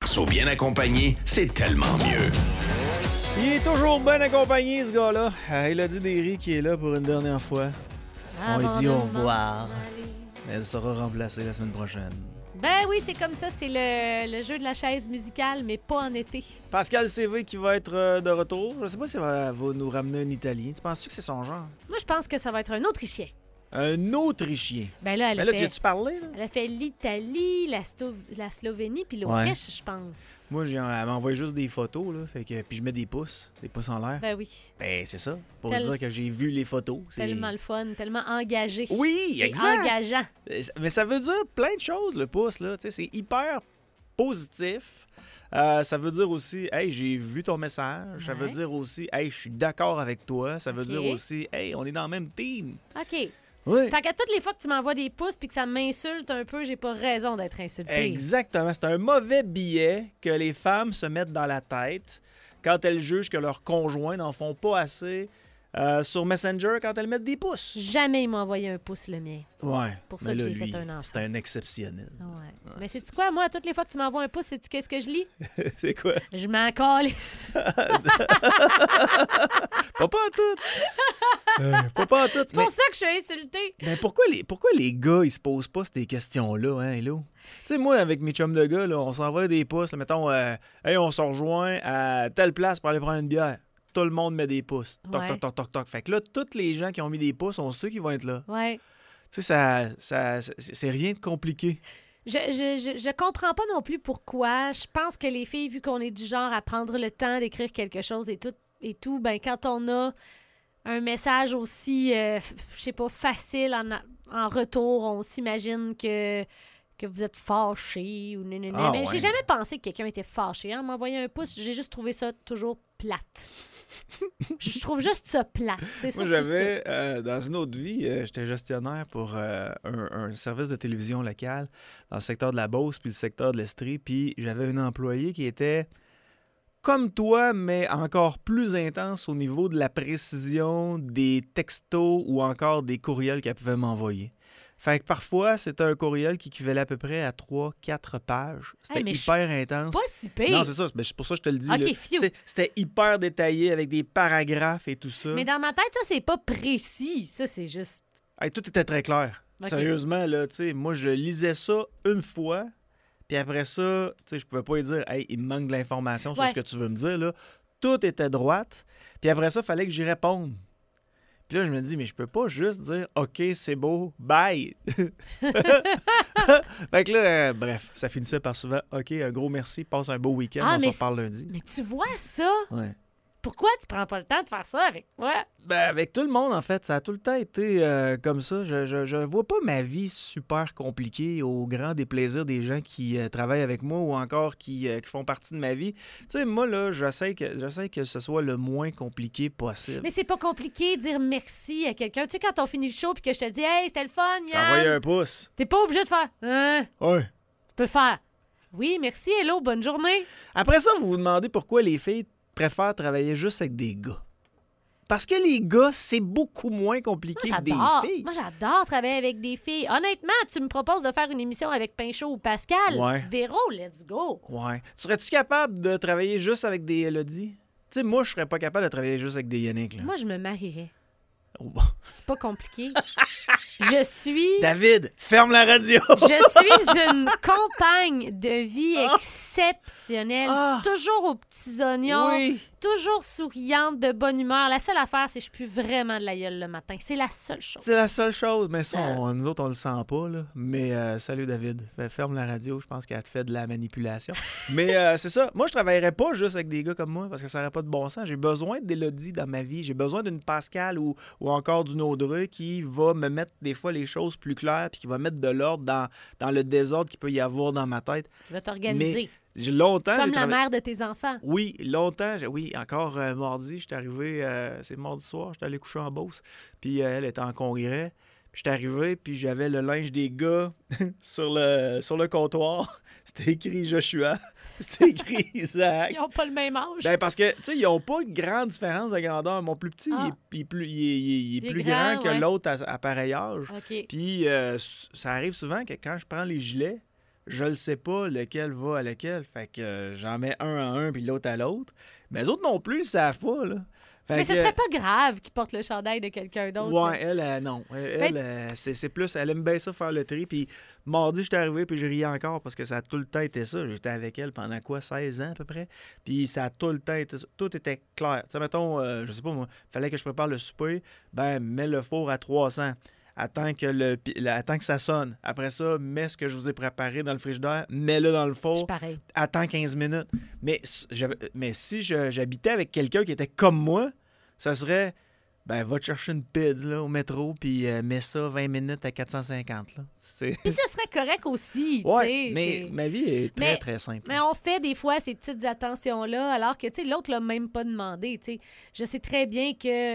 Marceau bien accompagné, c'est tellement mieux. Il est toujours bien accompagné, ce gars-là. Élodie Derry qui est là pour une dernière fois. On lui dit au revoir. Elle sera remplacée la semaine prochaine. Ben oui, c'est comme ça. C'est le jeu de la chaise musicale, mais pas en été. Pascal CV qui va être de retour. Je sais pas si elle va nous ramener un Italien. Tu penses-tu que c'est son genre? Moi, je pense que ça va être un Autrichien. Un Autrichien. Ben là, Mais là, tu as-tu parlé? Là? Elle a fait l'Italie, la Slovénie, puis l'Autriche, je pense. Moi, elle m'envoie juste des photos, là. Puis je mets des pouces en l'air. Ben oui. Ben, c'est ça. Pour dire que j'ai vu les photos. C'est tellement le fun, tellement engagé. Oui, exact. Engageant. Mais ça veut dire plein de choses, le pouce, là. Tu sais, c'est hyper positif. Ça veut dire aussi, hey, j'ai vu ton message. Ouais. Ça veut dire aussi, hey, je suis d'accord avec toi. Ça veut dire aussi, hey, on est dans le même team. OK. Oui. Fait qu'à toutes les fois que tu m'envoies des pouces puis que ça m'insulte un peu, j'ai pas raison d'être insultée. Exactement. C'est un mauvais billet que les femmes se mettent dans la tête quand elles jugent que leurs conjoints n'en font pas assez sur Messenger quand elles mettent des pouces. Jamais ils m'ont envoyé un pouce, le mien. Ouais. Pour ça que j'ai fait un enfant. C'est un exceptionnel. Ouais. Mais sais-tu quoi? Moi, toutes les fois que tu m'envoies un pouce, sais-tu qu'est-ce que je lis? C'est quoi? Je m'en calisse. Pas en tout. Pas en tout. C'est pour ça que je suis insultée. Mais pourquoi les gars, ils se posent pas ces questions-là, hein, Hello? Tu sais, moi, avec mes chums de gars, là, on s'envoie des pouces. Là, mettons, hey, on se rejoint à telle place pour aller prendre une bière. Tout le monde met des pouces. Toc, toc, toc, toc, toc. Fait que là, tous les gens qui ont mis des pouces, on sait qu'ils vont être là. Ouais. Tu sais, c'est rien de compliqué. Je comprends pas non plus pourquoi. Je pense que les filles, vu qu'on est du genre à prendre le temps d'écrire quelque chose et tout, ben quand on a un message aussi, je sais pas, facile en retour, on s'imagine que vous êtes fâché ou non. Ah, mais ouais. j'ai jamais pensé que quelqu'un était fâché. Hein? M'envoyer un pouce, j'ai juste trouvé ça toujours plate. Je trouve juste ça plate. C'est moi, surtout j'avais, dans une autre vie, j'étais gestionnaire pour un service de télévision local dans le secteur de la Beauce puis le secteur de l'Estrie. Puis j'avais une employée qui était comme toi, mais encore plus intense au niveau de la précision des textos ou encore des courriels qu'elle pouvait m'envoyer. Fait que parfois, c'était un courriel qui équivalait à peu près à 3-4 pages. C'était hyper intense. Pas si pire. Non, c'est ça. C'est pour ça que je te le dis. OK, c'était hyper détaillé avec des paragraphes et tout ça. Mais dans ma tête, ça, c'est pas précis. Ça, c'est juste... Hey, tout était très clair. Okay. Sérieusement, là, tu sais, moi, je lisais ça une fois, puis après ça, tu sais, je pouvais pas lui dire « Hey, il me manque de l'information sur ce que tu veux me dire, là. » Tout était droite. Puis après ça, il fallait que j'y réponde. Puis là, je me dis, mais je peux pas juste dire « OK, c'est beau, bye! » Fait que là, bref, ça finissait par souvent « OK, un gros merci, passe un beau week-end, on s'en reparle lundi. » Mais tu vois ça? Ouais. Pourquoi tu prends pas le temps de faire ça avec moi? Ben, avec tout le monde, en fait. Ça a tout le temps été comme ça. Je vois pas ma vie super compliquée au grand déplaisir des gens qui travaillent avec moi ou encore qui font partie de ma vie. Tu sais, moi, là, j'essaie que ce soit le moins compliqué possible. Mais c'est pas compliqué de dire merci à quelqu'un. Tu sais, quand on finit le show puis que je te dis « Hey, c'était le fun, Yann! » T'envoies un pouce. T'es pas obligé de faire « Hein? » Ouais. Tu peux faire « Oui, merci, hello, bonne journée. » Après ça, vous vous demandez pourquoi les filles préfèrent travailler juste avec des gars. Parce que les gars, c'est beaucoup moins compliqué que des filles. Moi, j'adore travailler avec des filles. Honnêtement, tu me proposes de faire une émission avec Pinchot ou Pascal. Ouais. Véro, let's go. Ouais. Serais-tu capable de travailler juste avec des Elodie? Tu sais, moi, je serais pas capable de travailler juste avec des Yannick. Là. Moi, je me marierais. Oh. C'est pas compliqué. Je suis... David, ferme la radio! Je suis une compagne de vie exceptionnelle. Toujours aux petits oignons. Oui. Toujours souriante, de bonne humeur. La seule affaire, c'est que je pue vraiment de la gueule le matin. C'est la seule chose. C'est la seule chose. Mais ça, nous autres, on le sent pas. Là. Mais salut, David. Ferme la radio. Je pense qu'elle te fait de la manipulation. Mais c'est ça. Moi, je travaillerais pas juste avec des gars comme moi parce que ça n'aurait pas de bon sens. J'ai besoin d'Élodie dans ma vie. J'ai besoin d'une Pascal ou encore d'une Audrey qui va me mettre des fois les choses plus claires puis qui va mettre de l'ordre dans le désordre qu'il peut y avoir dans ma tête. Qui va t'organiser. Mais longtemps, comme la mère de tes enfants. Oui, longtemps. Oui, encore mardi, j'étais arrivé, c'est mardi soir, j'étais allé coucher en Beauce. Puis elle était en congrès. Puis j'étais arrivé, puis j'avais le linge des gars sur le comptoir. C'était écrit Joshua. C'était écrit Isaac. Ils n'ont pas le même âge. Ben parce que, tu sais, ils n'ont pas de grande différence de grandeur. Mon plus petit, il est plus grand que l'autre à pareil âge. Okay. Puis ça arrive souvent que quand je prends les gilets, je le sais pas lequel va à lequel. Fait que j'en mets un à un puis l'autre à l'autre. Mais les autres non plus, ils savent pas, là. Fait Mais que, ce serait pas grave qu'il porte le chandail de quelqu'un d'autre. là. ouais, elle, non. C'est plus, elle aime bien ça faire le tri. Puis mardi, j'étais arrivé, puis je riais encore parce que ça a tout le temps été ça. J'étais avec elle pendant quoi, 16 ans à peu près. Puis ça a tout le temps été ça. Tout était clair. Tu sais, mettons, je sais pas moi, fallait que je prépare le souper. Ben, mets le four à 300. Attends que ça sonne. Après ça, mets ce que je vous ai préparé dans le frigidaire, mets-le dans le Je four. suis pareil. Attends 15 minutes. Mais si j'habitais avec quelqu'un qui était comme moi, ça serait, ben, va te chercher une pizza là, au métro, puis mets ça 20 minutes à 450. Là. Puis ce serait correct aussi, tu Ouais, sais. mais ma vie est très, Mais- très simple. Mais on fait des fois ces petites attentions-là, alors que, tu sais, l'autre l'a même pas demandé, tu sais. Je sais très bien que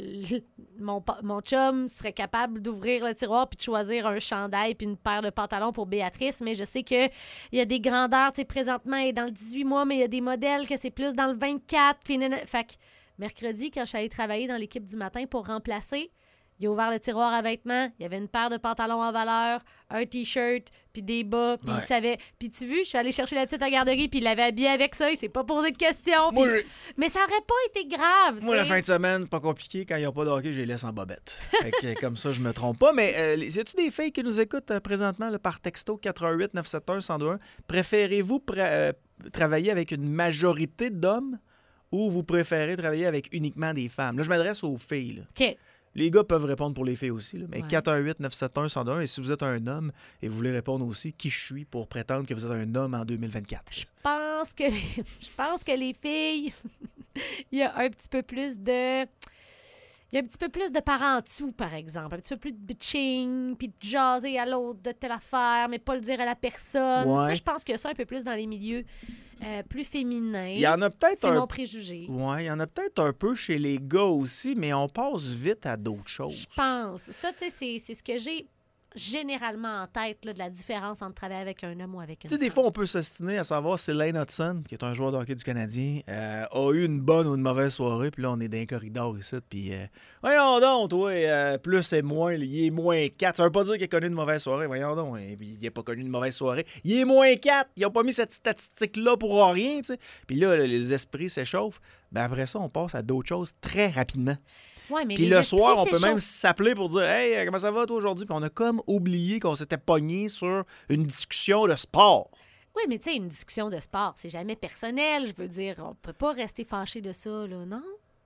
mon chum serait capable d'ouvrir le tiroir puis de choisir un chandail puis une paire de pantalons pour Béatrice, mais je sais que il y a des grandeurs, tu sais, présentement, elle est dans le 18 mois, mais il y a des modèles que c'est plus dans le 24, puis fait que mercredi, quand je suis allée travailler dans l'équipe du matin pour remplacer, il a ouvert le tiroir à vêtements, il y avait une paire de pantalons en valeur, un T-shirt, puis des bas, puis Ouais. il savait... Puis tu vois, je suis allée chercher la petite à la garderie, puis il l'avait habillé avec ça, il s'est pas posé de questions. Moi, puis- Mais ça aurait pas été grave, Moi, la tu sais. fin de semaine, pas compliqué. Quand ils n'ont pas de hockey, je les laisse en bobette. Fait que, comme ça, je me trompe pas. Mais y a-tu des filles qui nous écoutent présentement là, par texto 88 971 1021? Préférez-vous travailler avec une majorité d'hommes ou vous préférez travailler avec uniquement des femmes? Là, je m'adresse aux filles. Là. OK. Les gars peuvent répondre pour les filles aussi, là, mais Ouais. 418 971 1021. Et si vous êtes un homme et vous voulez répondre aussi, qui je suis pour prétendre que vous êtes un homme en 2024? Je pense que les filles, il y a un petit peu plus de... Il y a un petit peu plus de par en dessous, par exemple. Un petit peu plus de bitching, puis de jaser à l'autre de telle affaire, mais pas le dire à la personne. Ouais. Ça, je pense que ça, un peu plus dans les milieux plus féminins. Il y en a peut-être C'est un mon préjugé. Ouais, il y en a peut-être un peu chez les gars aussi, mais on passe vite à d'autres choses. Je pense. Ça, tu sais, c'est ce que j'ai généralement en tête, là, de la différence entre travailler avec un homme ou avec une Tu sais, des femme. fois, on peut s'ostiner à savoir si Lane Hudson, qui est un joueur de hockey du Canadien, a eu une bonne ou une mauvaise soirée, puis là, on est dans les corridors ici, puis voyons donc, toi, plus et moins, il est moins 4. Ça veut pas dire qu'il a connu une mauvaise soirée, voyons donc, et puis il a pas connu une mauvaise soirée. Il est moins 4, ils ont pas mis cette statistique-là pour rien, tu sais. Puis là, les esprits s'échauffent. Ben après ça, on passe à d'autres choses très rapidement. Ouais, mais Puis les le esprits soir, on peut s'échauffent. même s'appeler pour dire « Hey, comment ça va toi aujourd'hui? » Puis on a comme oublié qu'on s'était pogné sur une discussion de sport. Oui, mais tu sais, une discussion de sport, c'est jamais personnel. Je veux dire, on peut pas rester fâché de ça, là, non?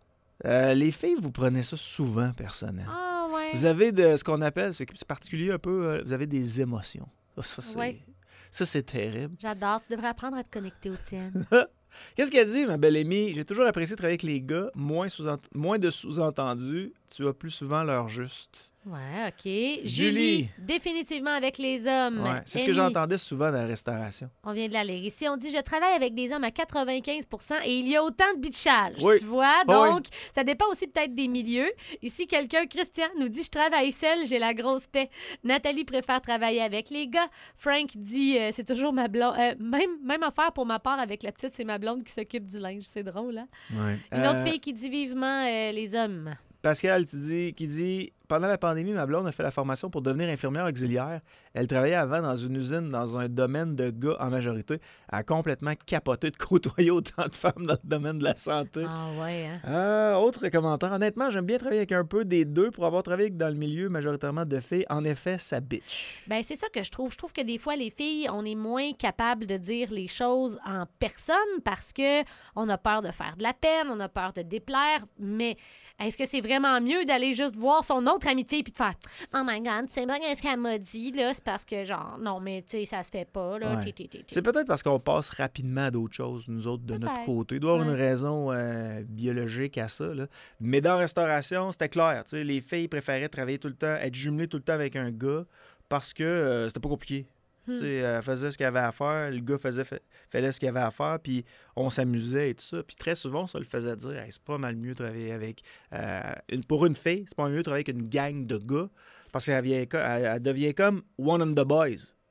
Les filles, vous prenez ça souvent personnel. Ah, ouais. Vous avez de ce qu'on appelle, c'est particulier un peu, vous avez des émotions. Ouais. Ça, c'est terrible. J'adore. Tu devrais apprendre à te connecter aux tiennes. Qu'est-ce qu'elle dit, ma belle Amy? J'ai toujours apprécié travailler avec les gars. Moins de sous-entendus. Tu as plus souvent l'heure juste. Ouais, OK. Julie. Julie, définitivement avec les hommes. Ouais, c'est ce que Amy, j'entendais souvent dans la restauration. On vient de la lire. Ici, on dit « Je travaille avec des hommes à 95 % et il y a autant de bitchage. Oui. Tu vois? Oui. Donc, ça dépend aussi peut-être des milieux. Ici, Christian, nous dit « Je travaille seul, j'ai la grosse paix. » Nathalie préfère travailler avec les gars. Frank dit « C'est toujours ma blonde. Même affaire pour ma part avec la petite, c'est ma blonde qui s'occupe du linge. » C'est drôle, hein? Ouais. Une autre fille qui dit vivement les hommes. Pascal qui dit pendant la pandémie, ma blonde a fait la formation pour devenir infirmière auxiliaire. Elle travaillait avant dans une usine, dans un domaine de gars en majorité. Elle a complètement capoté de côtoyer autant de femmes dans le domaine de la santé. Ah ouais, hein? Autre commentaire. Honnêtement, j'aime bien travailler avec un peu des deux pour avoir travaillé dans le milieu majoritairement de filles. En effet, ça bitch. Ben c'est ça que je trouve. Je trouve que des fois, les filles, on est moins capable de dire les choses en personne parce que on a peur de faire de la peine, on a peur de déplaire, mais est-ce que c'est vraiment mieux d'aller juste voir son autre amie de fille puis de faire « Oh my God, tu sais pas ce qu'elle m'a dit, là? C'est parce que, genre, non, mais tu sais, ça se fait pas, là. Ouais. C'est peut-être parce qu'on passe rapidement à d'autres choses, nous autres, de notre Peut-être. côté. Il doit y avoir une Ouais. raison biologique à ça. Là. Mais dans la restauration, c'était clair. Tu sais, les filles préféraient travailler tout le temps, être jumelées tout le temps avec un gars parce que c'était pas compliqué. Tu sais, elle faisait ce qu'il avait à faire, le gars faisait ce qu'il avait à faire, puis on s'amusait et tout ça. Puis très souvent, ça le faisait dire hey, c'est pas mal mieux de travailler avec. Pour une fille, c'est pas mal mieux de travailler avec une gang de gars parce qu'elle elle devient comme one of the boys.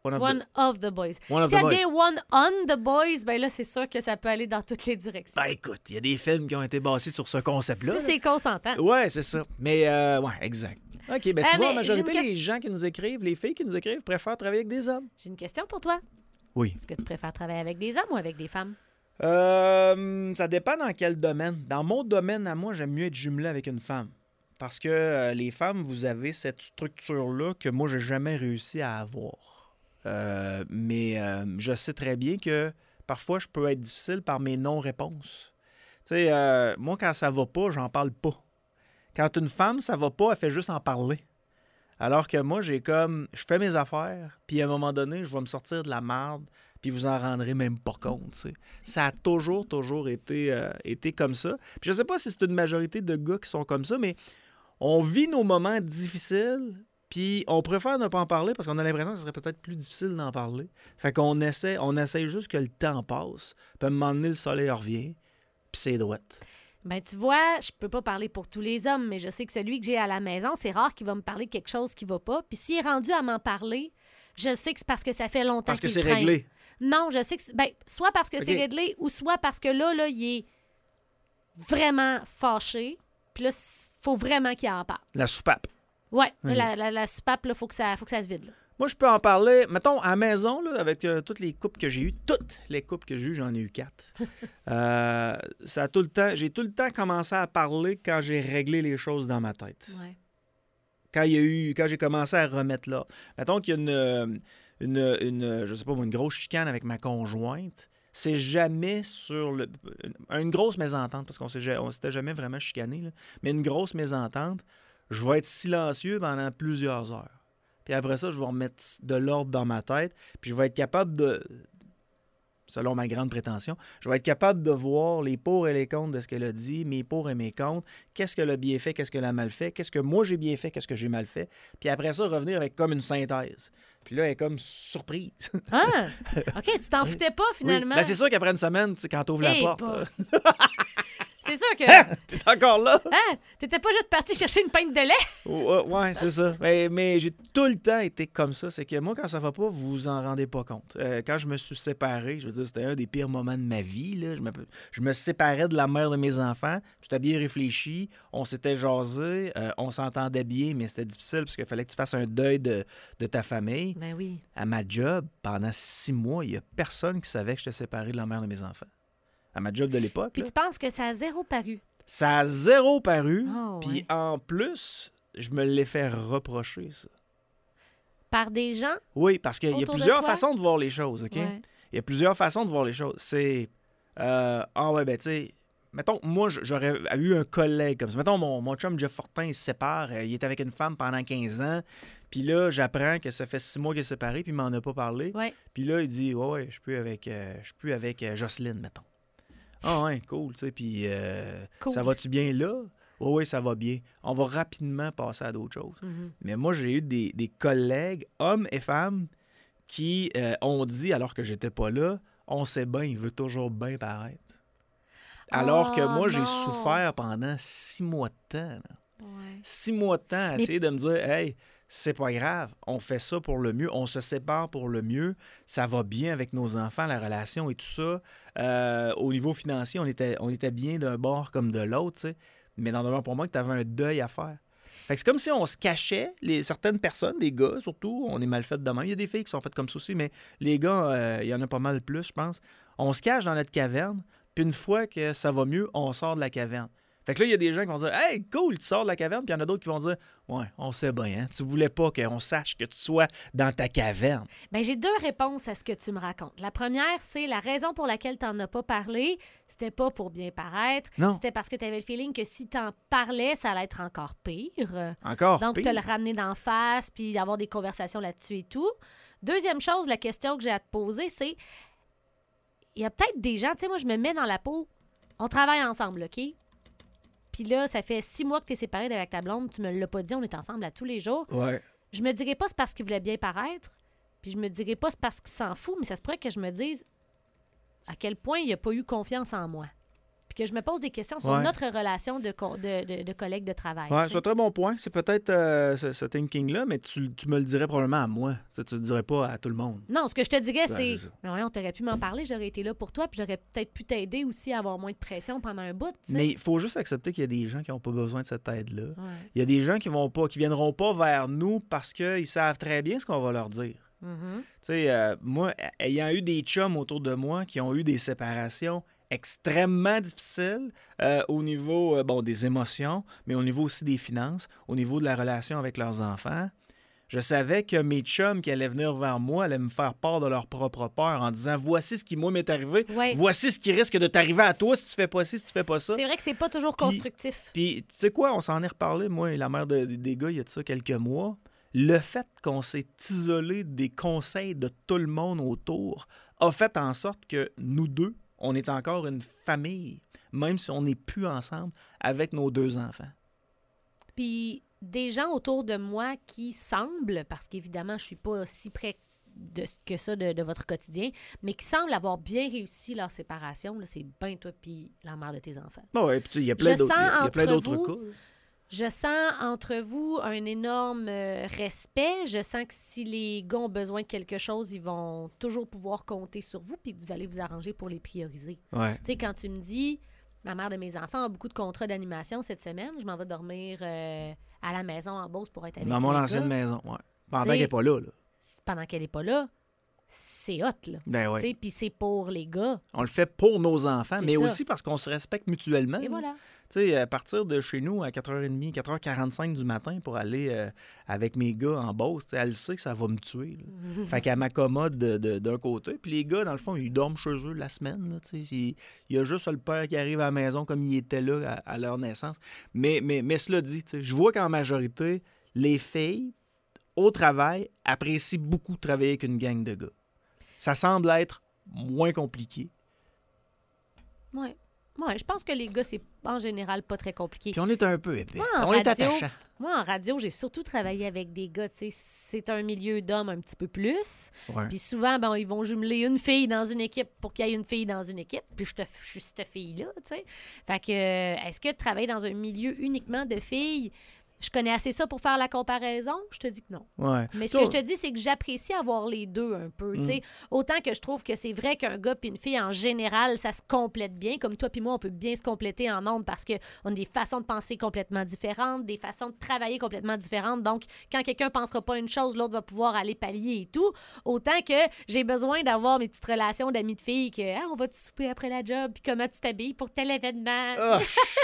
One of the boys. One of S'il y the a boys. des one on the boys, ben là, c'est sûr que ça peut aller dans toutes les directions. Ben écoute, il y a des films qui ont été basés sur ce concept-là. Si c'est consentant. Ouais, c'est ça. Mais, ouais, exact. OK, ben tu vois, mais en majorité, j'ai une les gens qui nous écrivent, les filles qui nous écrivent, préfèrent travailler avec des hommes. J'ai une question pour toi. Oui. Est-ce que tu préfères travailler avec des hommes ou avec des femmes? Ça dépend dans quel domaine. Dans mon domaine, à moi, j'aime mieux être jumelé avec une femme. Parce que les femmes, vous avez cette structure-là que moi, j'ai jamais réussi à avoir. Mais je sais très bien que parfois, je peux être difficile par mes non-réponses. Tu sais, moi, quand ça va pas, j'en parle pas. Quand une femme, ça va pas, elle fait juste en parler. Alors que moi, je fais mes affaires, puis à un moment donné, je vais me sortir de la merde, puis vous en rendrez même pas compte. Tu sais. Ça a toujours été comme ça. Puis je sais pas si c'est une majorité de gars qui sont comme ça, mais on vit nos moments difficiles, puis on préfère ne pas en parler parce qu'on a l'impression que ce serait peut-être plus difficile d'en parler. Fait qu'on essaie juste que le temps passe, puis à un moment donné, le soleil revient, puis c'est droite. Ben tu vois, je peux pas parler pour tous les hommes, mais je sais que celui que j'ai à la maison, c'est rare qu'il va me parler de quelque chose qui va pas. Puis s'il est rendu à m'en parler, je sais que c'est parce que ça fait longtemps Parce que qu'il c'est traîne. réglé. Non, je sais que soit parce que c'est réglé ou soit parce que là, il est vraiment fâché. Puis là, faut vraiment qu'il en parle. La soupape. Ouais, Oui. la soupape, là, faut que ça se vide. Là. Moi, je peux en parler, mettons, à la maison, là, avec toutes les couples que j'ai eues. Toutes les couples que j'ai eues, j'en ai eu 4. J'ai tout le temps commencé à parler quand j'ai réglé les choses dans ma tête. Ouais. Quand j'ai commencé à remettre là. Mettons qu'il y a je sais pas moi, une grosse chicane avec ma conjointe. C'est jamais sur une grosse mésentente, parce qu'on s'était jamais vraiment chicané, là, mais une grosse mésentente, je vais être silencieux pendant plusieurs heures. Puis après ça, je vais remettre de l'ordre dans ma tête, puis je vais être capable de, selon ma grande prétention, je vais être capable de voir les pour et les contre de ce qu'elle a dit, mes pour et mes contre, qu'est-ce qu'elle a bien fait, qu'est-ce qu'elle a mal fait, qu'est-ce que moi j'ai bien fait, qu'est-ce que j'ai mal fait, puis après ça, revenir avec comme une synthèse. Puis là, elle est comme surprise. Ah! OK, tu t'en foutais pas, finalement. Oui. Ben, c'est sûr qu'après une semaine, tu sais, quand tu ouvres la porte, c'est sûr que... t'es encore là. Hein? T'étais pas juste parti chercher une pinte de lait? Ouais, c'est ça. Mais j'ai tout le temps été comme ça. C'est que moi, quand ça va pas, vous vous en rendez pas compte. Quand je me suis séparé, je veux dire, c'était un des pires moments de ma vie. Là. Je me séparais de la mère de mes enfants. J'étais bien réfléchi. On s'était jasé. On s'entendait bien, mais c'était difficile parce qu'il fallait que tu fasses un deuil de ta famille. Ben oui. À ma job, pendant 6 mois, il y a personne qui savait que j'étais séparé de la mère de mes enfants. À ma job de l'époque. Puis là. tu penses que ça a zéro paru? Ça a zéro paru. Oh, Puis ouais. en plus, je me l'ai fait reprocher, ça. Par des gens? Oui, parce qu'il y a Autour de plusieurs toi? façons de voir les choses, OK? Ouais. Il y a plusieurs façons de voir les choses. C'est... tu sais... Mettons, moi, j'aurais eu un collègue comme ça. Mettons, mon chum Jeff Fortin, il se sépare. Il est avec une femme pendant 15 ans. Puis là, j'apprends que ça fait 6 mois qu'il est séparé, puis il m'en a pas parlé. Ouais. Puis là, il dit, ouais, je suis plus avec Jocelyne, mettons. Ah ouais, cool, tu sais, puis Cool. ça va-tu bien là? Oui, ça va bien. On va rapidement passer à d'autres choses. Mhm. Mais moi, j'ai eu des collègues, hommes et femmes, qui ont dit, alors que j'étais pas là, on sait bien, il veut toujours bien paraître. Alors que moi, j'ai non. souffert pendant 6 mois de temps. Là. Ouais. 6 mois de temps à essayer de me dire, hey, c'est pas grave, on fait ça pour le mieux, on se sépare pour le mieux, ça va bien avec nos enfants, la relation et tout ça. Au niveau financier, on était bien d'un bord comme de l'autre, tu sais. Mais dans le moment pour moi, que tu avais un deuil à faire. Fait que c'est comme si on se cachait, certaines personnes, des gars surtout, on est mal fait de même. Il y a des filles qui sont faites comme ça aussi, mais les gars, il y en a pas mal plus, je pense. On se cache dans notre caverne, puis une fois que ça va mieux, on sort de la caverne. Fait que là, il y a des gens qui vont dire « Hey, cool, tu sors de la caverne », puis il y en a d'autres qui vont dire « Ouais, on sait bien, hein, tu voulais pas qu'on sache que tu sois dans ta caverne. » Ben, j'ai 2 réponses à ce que tu me racontes. La première, c'est la raison pour laquelle tu n'en as pas parlé, c'était pas pour bien paraître, Non. c'était parce que tu avais le feeling que si tu en parlais, ça allait être encore pire. Encore Donc, pire. te le ramener d'en face, puis avoir des conversations là-dessus et tout. Deuxième chose, la question que j'ai à te poser, c'est, il y a peut-être des gens, tu sais, moi, je me mets dans la peau, on travaille ensemble, OK? Puis là, ça fait 6 mois que tu es séparé avec ta blonde, tu me l'as pas dit, on est ensemble à tous les jours. Ouais. Je me dirais pas c'est parce qu'il voulait bien paraître, puis je me dirais pas c'est parce qu'il s'en fout, mais ça se pourrait que je me dise à quel point il a pas eu confiance en moi. puis que je me pose des questions sur Ouais. notre relation de collègues de travail. Ouais, tu c'est sais. un très bon point. C'est peut-être ce thinking-là, mais tu me le dirais probablement à moi. Tu le dirais pas à tout le monde. Non, ce que je te dirais, Ouais, c'est... c'est ça. Mais voyons, t'aurais pu m'en parler, j'aurais été là pour toi, puis j'aurais peut-être pu t'aider aussi à avoir moins de pression pendant un bout, tu sais. Mais il faut juste accepter qu'il y a des gens qui n'ont pas besoin de cette aide-là. Ouais. Il y a des gens qui viendront pas vers nous parce qu'ils savent très bien ce qu'on va leur dire. Mhm. Tu sais, moi, ayant eu des chums autour de moi qui ont eu des séparations extrêmement difficiles au niveau des émotions, mais au niveau aussi des finances, au niveau de la relation avec leurs enfants, je savais que mes chums qui allaient venir vers moi allaient me faire part de leur propre peur en disant « Voici ce qui, moi, m'est arrivé. Ouais. Voici ce qui risque de t'arriver à toi si tu fais pas ci, si tu fais pas ça. » C'est vrai que c'est pas toujours Puis- constructif. Puis, tu sais quoi, on s'en est reparlé, moi et la mère des gars, il y a de ça quelques mois. Le fait qu'on s'est isolé des conseils de tout le monde autour a fait en sorte que nous deux, on est encore une famille, même si on n'est plus ensemble avec nos 2 enfants. Puis des gens autour de moi qui semblent, parce qu'évidemment, je suis pas si près que ça de votre quotidien, mais qui semblent avoir bien réussi leur séparation, là, c'est ben toi puis la mère de tes enfants. Bon, ouais, puis tu sais, il y a plein Je d'autres sens il y a plein entre d'autres vous- cas. Je sens entre vous un énorme respect. Je sens que si les gars ont besoin de quelque chose, ils vont toujours pouvoir compter sur vous, puis vous allez vous arranger pour les prioriser. Ouais. Tu sais, quand tu me dis, ma mère de mes enfants a beaucoup de contrats d'animation cette semaine, je m'en vais dormir à la maison en Beauce pour être avec Dans mon les ancienne gars. maison, ouais. Pendant T'sais, qu'elle n'est pas là. Pendant qu'elle n'est pas là, c'est hot, là. Ben Tu ouais. sais, puis c'est pour les gars. On le fait pour nos enfants, C'est mais ça. aussi parce qu'on se respecte mutuellement. Et là. voilà. Tu sais, à partir de chez nous à 4h30, 4h45 du matin pour aller avec mes gars en Beauce, tu sais, elle sait que ça va me tuer. Là. Fait qu'elle m'accommode d'un côté. Puis les gars, dans le fond, ils dorment chez eux la semaine. Là, tu sais. Il y a juste le père qui arrive à la maison comme il était là à leur naissance. Mais cela dit, tu sais, je vois qu'en majorité, les filles, au travail, apprécient beaucoup travailler avec une gang de gars. Ça semble être moins compliqué. Ouais. Ouais, je pense que les gars, c'est en général pas très compliqué. Puis on est un peu épais. Moi, en On est radio, attachant. Moi, en radio, j'ai surtout travaillé avec des gars, tu sais. C'est un milieu d'hommes un petit peu plus. Ouais. Puis souvent, ben, ils vont jumeler une fille dans une équipe pour qu'il y ait une fille dans une équipe. Puis je suis cette fille-là, tu sais. Fait que, est-ce que travailler dans un milieu uniquement de filles, je connais assez ça pour faire la comparaison? Je te dis que non. Ouais. Mais ce Ça, que je te dis, c'est que j'apprécie avoir les deux un peu. tu sais. Autant que je trouve que c'est vrai qu'un gars et une fille, en général, ça se complète bien. Comme toi puis moi, on peut bien se compléter en ondes parce qu'on a des façons de penser complètement différentes, des façons de travailler complètement différentes. Donc, quand quelqu'un ne pensera pas une chose, l'autre va pouvoir aller pallier et tout. Autant que j'ai besoin d'avoir mes petites relations d'amis de filles que « on va te souper après la job, puis comment tu t'habilles pour tel événement. Ah.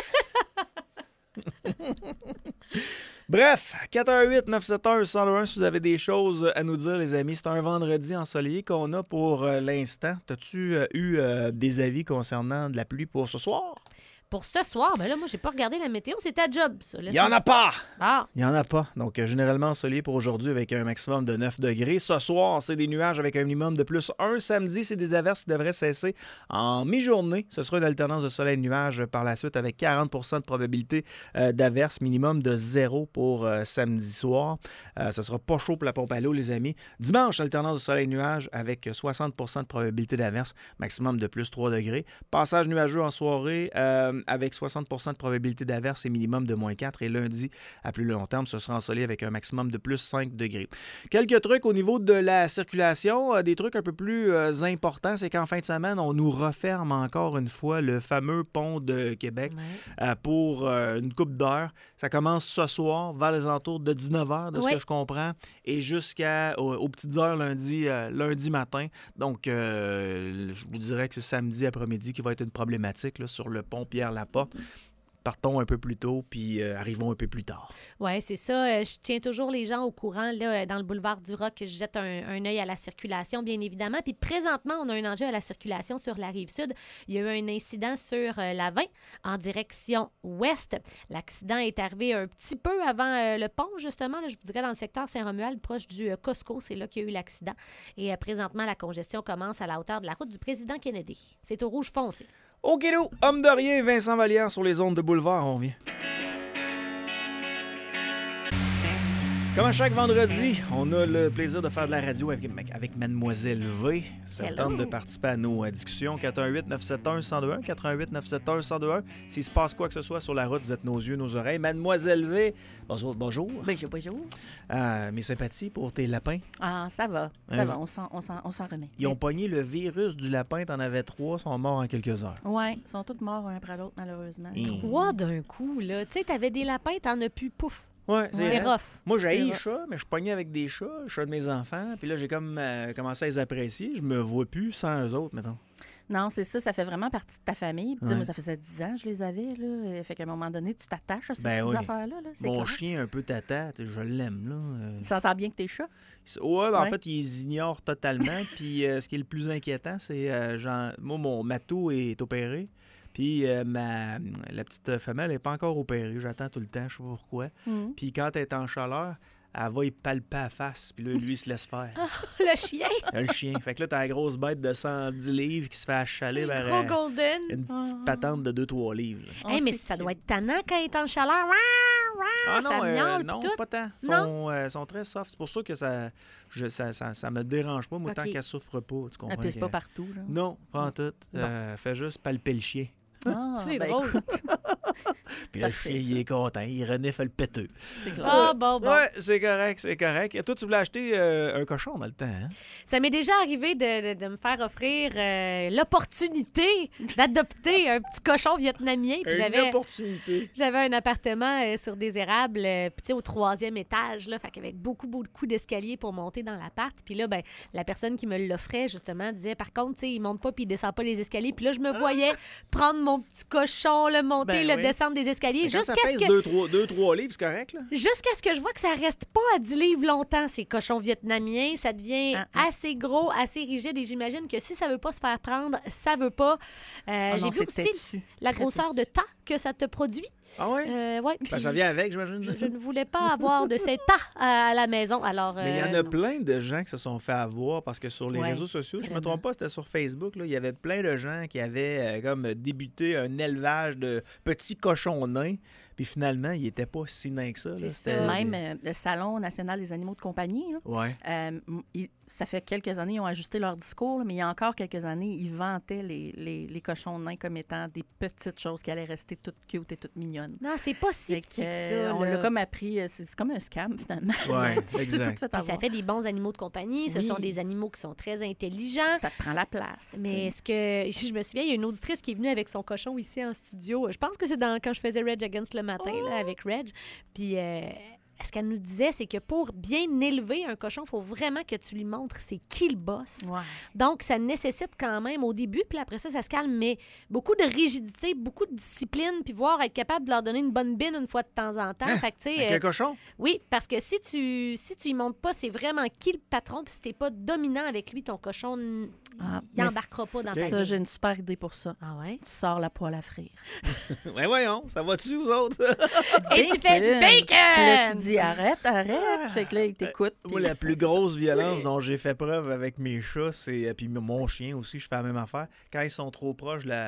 Bref, 418-971-1001 si vous avez des choses à nous dire, les amis. C'est un vendredi ensoleillé qu'on a pour l'instant. T'as-tu eu des avis concernant de la pluie pour ce soir? Pour ce soir, ben là, moi, j'ai pas regardé la météo. C'est ta job, ça. Il n'y en a pas! Ah, Il n'y en a pas. Donc, généralement ensoleillé pour aujourd'hui avec un maximum de 9 degrés. Ce soir, c'est des nuages avec un minimum de plus 1. Samedi, c'est des averses qui devraient cesser en mi-journée. Ce sera une alternance de soleil et de nuages par la suite avec 40 de probabilité d'averses, minimum de 0 pour samedi soir. Ce sera pas chaud pour la pompe à l'eau, les amis. Dimanche, alternance de soleil et de nuages avec 60 de probabilité d'averses, maximum de plus 3 degrés. Passage nuageux en soirée avec 60 de probabilité d'averse et minimum de moins 4. Et lundi, à plus long terme, ce sera ensoleillé avec un maximum de plus 5 degrés. Quelques trucs au niveau de la circulation, des trucs un peu plus importants, c'est qu'en fin de semaine, on nous referme encore une fois le fameux pont de Québec ouais. pour une couple d'heures. Ça commence ce soir, vers les alentours de 19h, de ce Oui. que je comprends, et jusqu'aux petites heures lundi matin. Donc, je vous dirais que c'est samedi après-midi qui va être une problématique là, sur le pont Pierre-Laporte. Partons un peu plus tôt, puis arrivons un peu plus tard. Oui, c'est ça. Je tiens toujours les gens au courant. Là, dans le boulevard du Roc, je jette un œil à la circulation, bien évidemment. Puis présentement, on a un enjeu à la circulation sur la Rive-Sud. Il y a eu un incident sur la 20 en direction ouest. L'accident est arrivé un petit peu avant le pont, justement. Là, je vous dirais dans le secteur Saint-Romuald, proche du Costco. C'est là qu'il y a eu l'accident. Et présentement, la congestion commence à la hauteur de la route du président Kennedy. C'est au rouge foncé. OK, nous, homme de rien, Vincent Vallière sur les ondes de boulevard, on revient. Comme à chaque vendredi, on a le plaisir de faire de la radio avec Mademoiselle V. Ça vous tente de participer à nos discussions. 418-971-1021, 418-971-1021. S'il se passe quoi que ce soit sur la route, vous êtes nos yeux, nos oreilles. Mademoiselle V, bonjour. Bonjour. Mes sympathies pour tes lapins. Ah, ça va. Ça va, on s'en remet. Ils ont pogné le virus du lapin, t'en avais 3, sont morts en quelques heures. Oui, ils sont tous morts un après l'autre, malheureusement. 3 d'un coup, là. Tu sais, t'avais des lapins, t'en as plus, pouf. Ouais, c'est rough. Moi, j'ai les rough. chats, mais je pognais avec des chats, de mes enfants. Puis là, j'ai comme commencé à les apprécier. Je me vois plus sans eux autres, mettons. Non, c'est ça fait vraiment partie de ta famille. Puis, Ouais. moi, ça faisait 10 ans que je les avais. Là. Fait qu'à un moment donné, tu t'attaches à ces petites oui. affaires-là. Là. C'est Mon clair. chien, un peu tata, je l'aime, là. Tu s'entends bien que tes chats? Ouais, en Ouais. fait, ils ignorent totalement. Puis ce qui est le plus inquiétant, c'est moi, mon matou est opéré. Puis la petite femelle n'est pas encore opérée. J'attends tout le temps, je sais pas pourquoi. Mhm. Puis quand elle est en chaleur, elle va y palper à la face. Puis là, lui, il se laisse faire. Le chien, Le chien. Fait que là, t'as la grosse bête de 110 livres qui se fait achaler vers gros golden. une petite patente de 2-3 livres. là. Hey, mais c'est ça cute. doit être tannant quand il est en chaleur. Ah ça miaule non, pis tout. pas tant. Ils Non? sont très soft. C'est pour ça que ça me dérange pas, moi, tant Ok. qu'elle souffre pas. Tu comprends? Elle pisse que- pas partout. Genre. Non, pas en tout. Bon. Fais juste palper le chien. Ah, C'est ben, drôle. écoute, Puis le Parfait, chien, il est content. Il renifle le péteux. c'est clair. Ah, bon. Ouais, c'est correct. Et toi, tu voulais acheter un cochon dans le temps, hein? Ça m'est déjà arrivé de me faire offrir l'opportunité d'adopter un petit cochon vietnamien. Puis Une opportunité. j'avais un appartement sur des érables, puis tu sais, au 3e étage, là, fait qu'avec beaucoup d'escaliers pour monter dans l'appart. Puis là, ben, la personne qui me l'offrait, justement, disait, par contre, tu sais, il monte pas puis il descend pas les escaliers. Puis là, je me voyais prendre mon petit cochon, le monter, Ben le oui. descendre des escaliers, Quand ça jusqu'à pèse ce que... 2-3 livres, c'est correct, là? Jusqu'à ce que je vois que ça reste pas à 10 livres longtemps, ces cochons vietnamiens. Ça devient assez gros, assez rigide. Et j'imagine que si ça veut pas se faire prendre, ça veut pas. Ah J'ai non, vu c'est aussi têtu. la Très grosseur de têtu. tas que ça te produit. Ah ouais? Ouais, Ben, puis ça vient avec, j'imagine. je ne voulais pas avoir de ces tas à la maison. Alors, Mais il y en a non. plein de gens qui se sont fait avoir parce que sur les Ouais, réseaux sociaux, je ne me vraiment. trompe pas, c'était sur Facebook, là, il y avait plein de gens qui avaient comme débuté un élevage de petits cochons nains. Puis finalement, ils n'étaient pas si nains que ça. là. C'est C'était ça. Même des- le Salon national des animaux de compagnie, là, Ouais. ça fait quelques années, ils ont ajusté leur discours, là, mais il y a encore quelques années, ils vantaient les cochons nains comme étant des petites choses qui allaient rester toutes cute et toutes mignonnes. Non, c'est pas si Fait que, petit que ça. on là. l'a comme appris, c'est comme un scam finalement. Ouais, C'est exact. tout fait Puis ça avoir. fait des bons animaux de compagnie. Ce Oui. sont des animaux qui sont très intelligents. Ça te prend la place. Mais ce que je me souviens, il y a une auditrice qui est venue avec son cochon ici en studio. Je pense que c'est quand je faisais Reg Against le matin là, avec Reg. Puis ce qu'elle nous disait, c'est que pour bien élever un cochon, il faut vraiment que tu lui montres c'est qui le boss. Ouais. Donc, ça nécessite quand même au début, puis après ça se calme, mais beaucoup de rigidité, beaucoup de discipline, puis voir être capable de leur donner une bonne bine une fois de temps en temps. Hein? Fait que, tu sais, Avec le cochon? oui, parce que si tu y montres pas, c'est vraiment qui le patron, puis si t'es pas dominant avec lui, ton cochon, il mais embarquera pas dans ta ça, game. j'ai une super idée pour ça. Ah ouais? Tu sors la poêle à frire. Ouais, voyons, ça va-tu, vous autres? Et tu fais du Puis là, tu bacon! dis arrête. Fait que là, il t'écoute. Moi, puis la ça, plus ça, grosse violence dont j'ai fait preuve avec mes chats, c'est. Puis mon chien aussi, je fais la même affaire. Quand ils sont trop proches de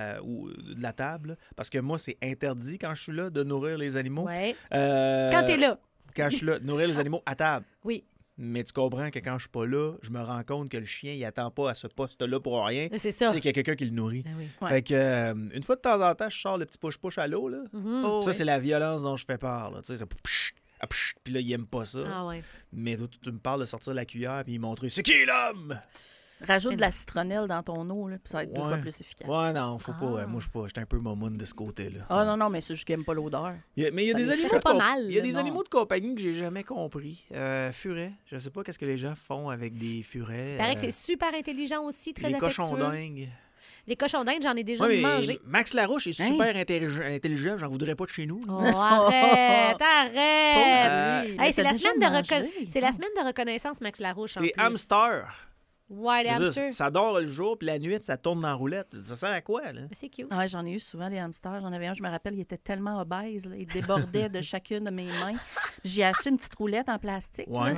la table, là, parce que moi, c'est interdit quand je suis là de nourrir les animaux. Ouais. Euh, Quand t'es là. Quand je suis là, de nourrir les animaux à table. Oui. Mais tu comprends que quand je suis pas là, je me rends compte que le chien, il attend pas à ce poste-là pour rien. C'est Il ça. sait qu'il y a quelqu'un qui le nourrit. Ben oui. Ouais. Fait que, une fois de temps en temps, je sors le petit push-push à l'eau, là. Mhm. Oh, Ça, ouais. c'est la violence dont je fais part, là. Tu sais, ça psh, ah, psh, puis là, il aime pas ça. Ah ouais. Mais toi, tu me parles de sortir la cuillère puis il montrer c'est qui l'homme? Rajoute de la citronnelle dans ton eau, là, puis ça va être deux Ouais. fois plus efficace. Ouais, non, faut pas. Ah. Moi, je suis un peu momoune de ce côté-là. Ah non, non, mais c'est juste qu'il n'aime pas l'odeur. Mais il y a Ça des les animaux fait de pas mal, Il y a des non. animaux de compagnie que j'ai jamais compris. Furet, je sais pas qu'est-ce que les gens font avec des furets. Il paraît que c'est super intelligent aussi, très les affectueux. cochons dingues. Les cochons d'Inde, j'en ai déjà Ouais, mais mangé. Max Larouche est Hein? super intelligent, j'en voudrais pas de chez nous. Oh, arrête, arrête! Euh, Pauvre lui, Hey, mais c'est t'as la déjà semaine de mangé. c'est la semaine de reconnaissance Max Larouche en Les plus. hamsters. Ouais, les Je veux dire, hamsters. ça dort le jour, puis la nuit, ça tourne en roulette. Ça sert à quoi, là? Mais c'est cute. Ouais, j'en ai eu souvent des hamsters. J'en avais un, je me rappelle, il était tellement obèse, là, il débordait de chacune de mes mains. J'ai acheté une petite roulette en plastique. Ouais. là, tu sais.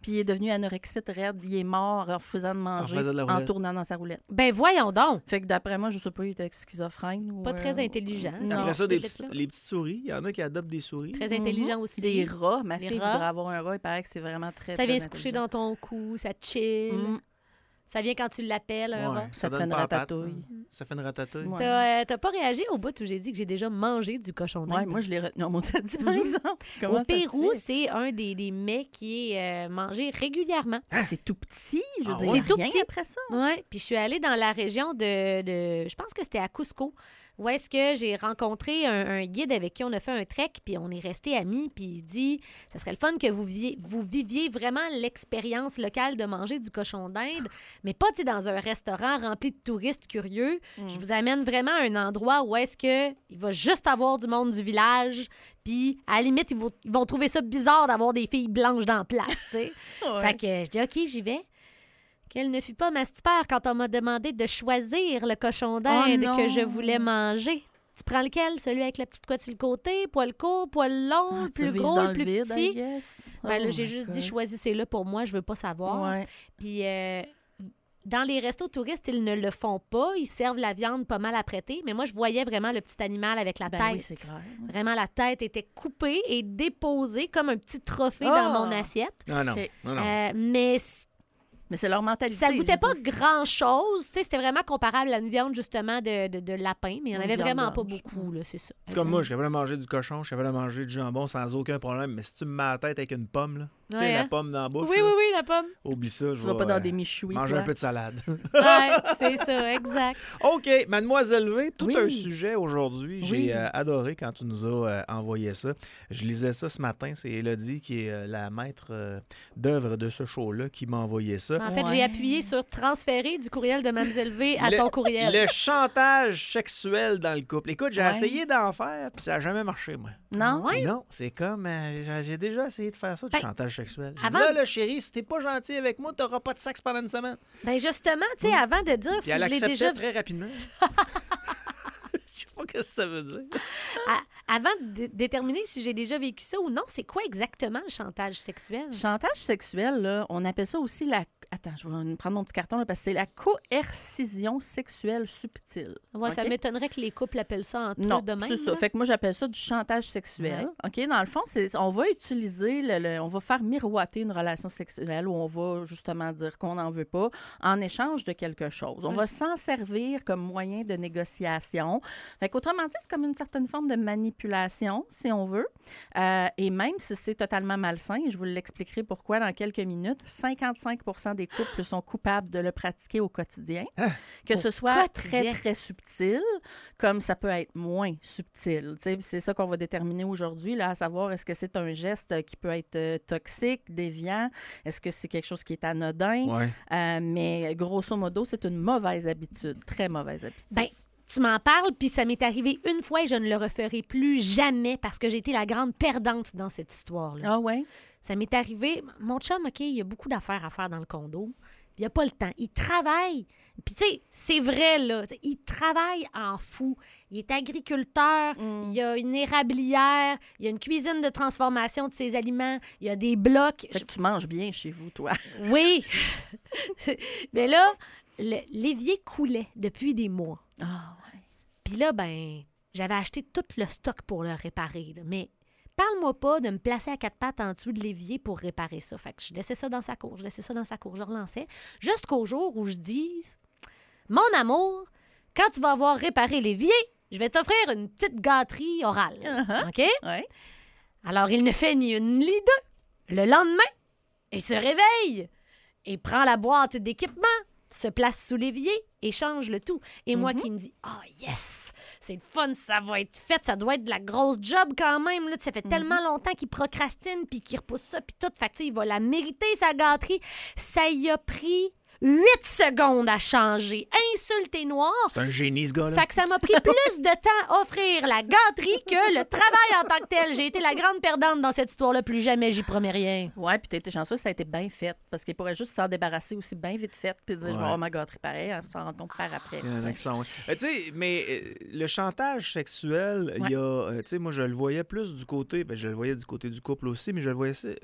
Puis il est devenu anorexique raide. Il est mort en faisant de manger, faisant de la en roulette. tournant dans sa roulette. Ben voyons donc. Fait que d'après moi, je sais pas, il était schizophrène. Ou, Pas très intelligent. non. Après ça, ce les shit-là. petites souris. Il y en a qui adoptent des souris. Très intelligent aussi. Des rats. Ma Les fille rats. voudrait avoir un rat. Il paraît que c'est vraiment très, Ça vient très se coucher intelligent. dans ton cou, ça chill. Ça vient quand tu l'appelles, un Ouais, rat. Ça te donne fait une pas la patte. ratatouille. Ça fait une ratatouille. Ouais. T'as pas réagi au bout où j'ai dit que j'ai déjà mangé du cochon d'Inde? Ouais, moi, je l'ai retenu en Montadie, par exemple. Comment Au ça se Pérou, fait? c'est un des mets qui est mangé régulièrement. C'est tout petit. Je veux Ah dire, ouais? C'est tout rien petit. après ça. Ouais, puis je suis allée dans la région de je pense que c'était à Cusco, où est-ce que j'ai rencontré un guide avec qui on a fait un trek, puis on est restés amis, puis il dit ça serait le fun que vous viviez vraiment l'expérience locale de manger du cochon d'Inde, mais pas tu sais, dans un restaurant rempli de touristes curieux. Je vous amène vraiment à un endroit où est-ce que il va juste avoir du monde du village, puis à la limite ils vont trouver ça bizarre d'avoir des filles blanches dans la place, tu sais. Ouais. Fait que je dis OK, j'y vais. Quelle ne fut pas ma stupeur quand on m'a demandé de choisir le cochon d'Inde Oh que non! je voulais manger. Tu prends lequel? Celui avec la petite couette sur le côté, poil court, poil long, Tu plus vises gros, dans le le plus vide, I petit? guess. Ben là, Oh j'ai my juste God. dit choisissez-le pour moi, je veux pas savoir. Ouais. Puis dans les restos touristes, ils ne le font pas. Ils servent la viande pas mal apprêtée. Mais moi, je voyais vraiment le petit animal avec la Ben tête. oui, c'est clair. Vraiment, la tête était coupée et déposée comme un petit trophée Oh! dans mon assiette. Non, non. Ok. non, non. Mais Mais c'est leur mentalité. ça goûtait je pas dis- grand-chose. Tu sais, c'était vraiment comparable à une viande, justement, de lapin. Mais il n'y en Une avait viande vraiment pas blanche. beaucoup, là, c'est ça. C'est comme moi, je suis capable de manger du cochon, je suis capable de manger du jambon sans aucun problème. Mais si tu me mets la tête avec une pomme, là, tu sais, Ouais, la hein? pomme dans la bouche, Oui, là, oui, oui, la pomme. oublie ça. Tu vas pas dans des michouis. manger toi. un peu de salade. Ouais, c'est ça, exact. OK, Mademoiselle V, tout Oui. un sujet aujourd'hui. J'ai Oui. adoré quand tu nous as envoyé ça. Je lisais ça ce matin. C'est Élodie qui est la maître d'œuvre de ce show-là qui m'a envoyé ça. En fait, Ouais. j'ai appuyé sur transférer du courriel de Mademoiselle V à ton courriel. Le chantage sexuel dans le couple. Écoute, j'ai Ouais. essayé d'en faire, puis ça n'a jamais marché, moi. Non? Ouais. Non, c'est comme... j'ai déjà essayé de faire ça, du Ben, chantage sexuel. Je dis, avant- là, chérie, si t'es pas gentil avec moi, t'auras pas de sexe pendant une semaine. Ben justement, tu sais, avant de dire Puis si elle je l'ai acceptait déjà très rapidement. Je sais pas ce que ça veut dire. avant de déterminer si j'ai déjà vécu ça ou non, c'est quoi exactement le chantage sexuel? Chantage sexuel, là, on appelle ça aussi la... Attends, je vais prendre mon petit carton, là, parce que c'est la coercition sexuelle subtile. Ouais, ça OK? m'étonnerait que les couples appellent ça entre Non, eux de même. c'est ça. là. Fait que moi, j'appelle ça du chantage sexuel. OK? Dans le fond, on va utiliser, on va faire miroiter une relation sexuelle où on va justement dire qu'on n'en veut pas en échange de quelque chose. On va s'en servir comme moyen de négociation. Fait qu'autrement dit, c'est comme une certaine forme de manipulation, si on veut. Et même si c'est totalement malsain, et je vous l'expliquerai pourquoi dans quelques minutes, 55 des couples sont coupables de le pratiquer au quotidien. Que ce soit quotidien. très, très subtil, comme ça peut être moins subtil. Tu sais, c'est ça qu'on va déterminer aujourd'hui, là, à savoir est-ce que c'est un geste qui peut être toxique, déviant, est-ce que c'est quelque chose qui est anodin, Ouais. mais grosso modo, c'est une mauvaise habitude, très mauvaise habitude. Ben, tu m'en parles, puis ça m'est arrivé une fois et je ne le referai plus jamais parce que j'ai été la grande perdante dans cette histoire-là. Ah ouais? Ça m'est arrivé. Mon chum, OK, il y a beaucoup d'affaires à faire dans le condo. Il n'y a pas le temps. Il travaille. Puis, tu sais, c'est vrai, là. T'sais, il travaille en fou. Il est agriculteur. Il y a une érablière. Il y a une cuisine de transformation de ses aliments. Il y a des blocs. Fait que tu manges bien chez vous, toi. Oui. Mais là, l'évier coulait depuis des mois. Ah ouais. Puis là, ben, j'avais acheté tout le stock pour le réparer. Là. Mais parle-moi pas de me placer à quatre pattes en dessous de l'évier pour réparer ça. Fait que je laissais ça dans sa cour, je relançais. Jusqu'au jour où je dis, mon amour, quand tu vas avoir réparé l'évier, je vais t'offrir une petite gâterie orale. OK? Ouais. Alors, il ne fait ni une ni deux. Le lendemain, il se réveille et prend la boîte d'équipement, se place sous l'évier et change le tout. Et moi qui me dis, « Oh yes! C'est le fun, ça va être fait, ça doit être de la grosse job quand même. Là. Ça fait tellement longtemps qu'il procrastine puis qu'il repousse ça puis tout. Fait que, tu sais, il va la mériter, sa gâterie. » Ça y a pris 8 secondes à changer. Insulté noir. C'est un génie, ce gars-là. Fait que ça m'a pris plus de temps à offrir la gâterie que le travail en tant que tel. J'ai été la grande perdante dans cette histoire-là. Plus jamais j'y promets rien. Ouais, puis t'étais chanceux, ça a été bien fait. Parce qu'il pourrait juste s'en débarrasser aussi bien vite fait, puis dire, je vais avoir ma gâterie pareil, on s'en rend compte par après. Il y en a qui sont, tu sais, mais le chantage sexuel, il y a, tu sais, moi, je le voyais plus du côté, je le voyais du côté du couple aussi, mais je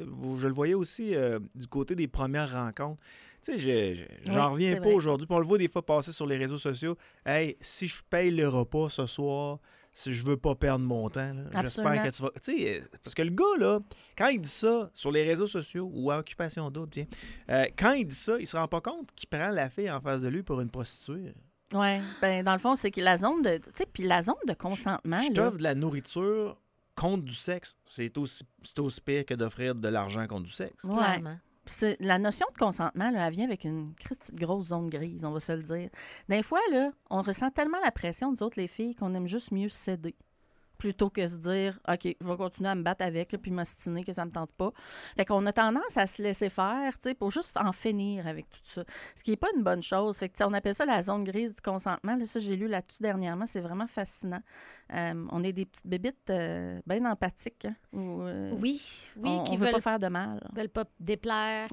le voyais aussi du côté des premières rencontres. Tu sais, j'en reviens pas aujourd'hui. Puis on le voit des fois passer sur les réseaux sociaux. Hey, si je paye le repas ce soir, si je veux pas perdre mon temps, là, j'espère que tu vas. Tu sais, parce que le gars, là, quand il dit ça sur les réseaux sociaux ou à Occupation Double, tiens, quand il dit ça, il se rend pas compte qu'il prend la fille en face de lui pour une prostituée. Oui, ben dans le fond, c'est que la zone de. Tu sais, puis la zone de consentement. Je t'offre de la nourriture contre du sexe. C'est aussi pire que d'offrir de l'argent contre du sexe. Ouais. Clairement. La notion de consentement, là, elle vient avec une grosse zone grise, on va se le dire. Des fois, là, on ressent tellement la pression, nous autres, les filles, qu'on aime juste mieux céder. Plutôt que se dire, OK, je vais continuer à me battre avec, là, puis m'ostiner que ça me tente pas. Fait qu'on a tendance à se laisser faire, tu sais, pour juste en finir avec tout ça. Ce qui n'est pas une bonne chose. Fait que, on appelle ça la zone grise du consentement. Là, ça, j'ai lu là-dessus dernièrement. C'est vraiment fascinant. On est des petites bébites bien empathiques. Hein, Oui, qui ne veulent pas faire de mal. Veulent pas déplaire.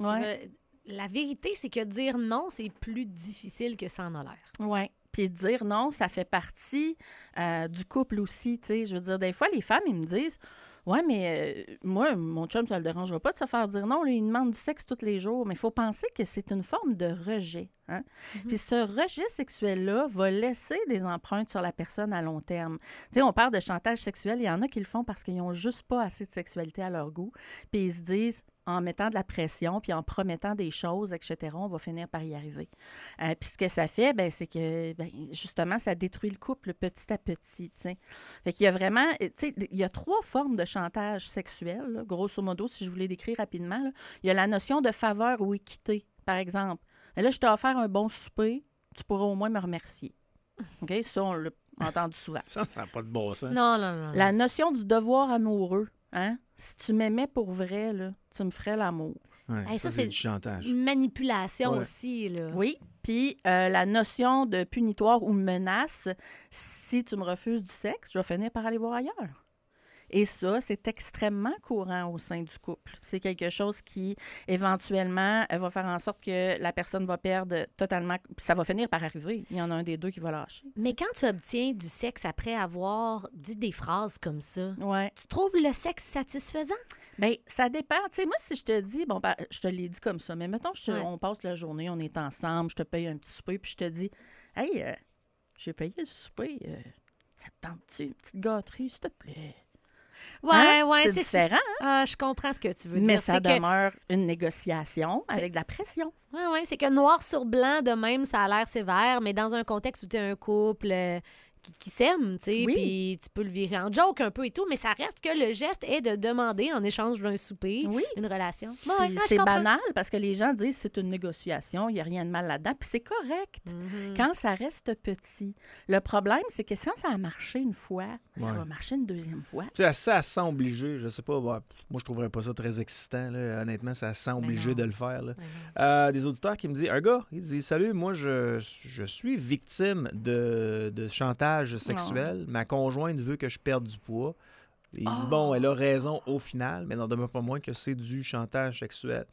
La vérité, c'est que dire non, c'est plus difficile que ça en a l'air. Oui. Puis dire non, ça fait partie du couple aussi, tu sais. Je veux dire, des fois, les femmes, ils me disent, ouais, mais moi, mon chum, ça le dérangera pas de se faire dire non. Lui, il demande du sexe tous les jours. Mais il faut penser que c'est une forme de rejet. Hein? Puis ce rejet sexuel-là va laisser des empreintes sur la personne à long terme. Tu sais, on parle de chantage sexuel. Il y en a qui le font parce qu'ils n'ont juste pas assez de sexualité à leur goût. Puis ils se disent, en mettant de la pression, puis en promettant des choses, etc., on va finir par y arriver. Puis ce que ça fait, c'est que, justement, ça détruit le couple petit à petit, tu sais. Fait qu'il y a vraiment, tu sais, il y a 3 formes de chantage sexuel, là, grosso modo, si je voulais décrire rapidement. Là. Il y a la notion de faveur ou équité, par exemple. Mais là, je t'ai offert un bon souper, tu pourras au moins me remercier. OK? Ça, on l'a entendu souvent. Ça n'a pas de bon sens. Non. La notion du devoir amoureux. Hein? Si tu m'aimais pour vrai, là, tu me ferais l'amour. Ouais, hey, ça, c'est du chantage. Manipulation aussi. Là. Oui. Puis la notion de punitoire ou menace, si tu me refuses du sexe, je vais finir par aller voir ailleurs. Et ça, c'est extrêmement courant au sein du couple. C'est quelque chose qui, éventuellement, va faire en sorte que la personne va perdre totalement... Ça va finir par arriver. Il y en a un des deux qui va lâcher. Mais quand tu obtiens du sexe après avoir dit des phrases comme ça, ouais. Tu trouves le sexe satisfaisant? Bien, ça dépend. Tu sais, moi, si je te dis... Bon, je te l'ai dit comme ça, mais mettons, on passe la journée, on est ensemble, je te paye un petit souper, puis je te dis, « Hey, j'ai payé le souper. Ça te tente-tu une petite gâterie, s'il te plaît? » Ouais, c'est différent. Hein? Je comprends ce que tu veux dire. Mais ça demeure une négociation avec de la pression. Oui, c'est que noir sur blanc, de même, ça a l'air sévère, mais dans un contexte où tu es un couple qui s'aime, tu sais, puis tu peux le virer en joke un peu et tout, mais ça reste que le geste est de demander en échange d'un souper, une relation. C'est banal parce que les gens disent c'est une négociation, il n'y a rien de mal là-dedans, puis c'est correct quand ça reste petit. Le problème, c'est que quand ça a marché une fois, ça va marcher une deuxième fois. Ça sent obligé, je sais pas, moi je trouverais pas ça très excitant, là. Honnêtement, ça sent obligé de le faire. Là. Des auditeurs qui me disent, un gars, il dit, salut, moi je suis victime de chantage sexuel. Ma conjointe veut que je perde du poids. Il dit, bon, elle a raison au final, mais n'en demeure pas moins que c'est du chantage sexuel.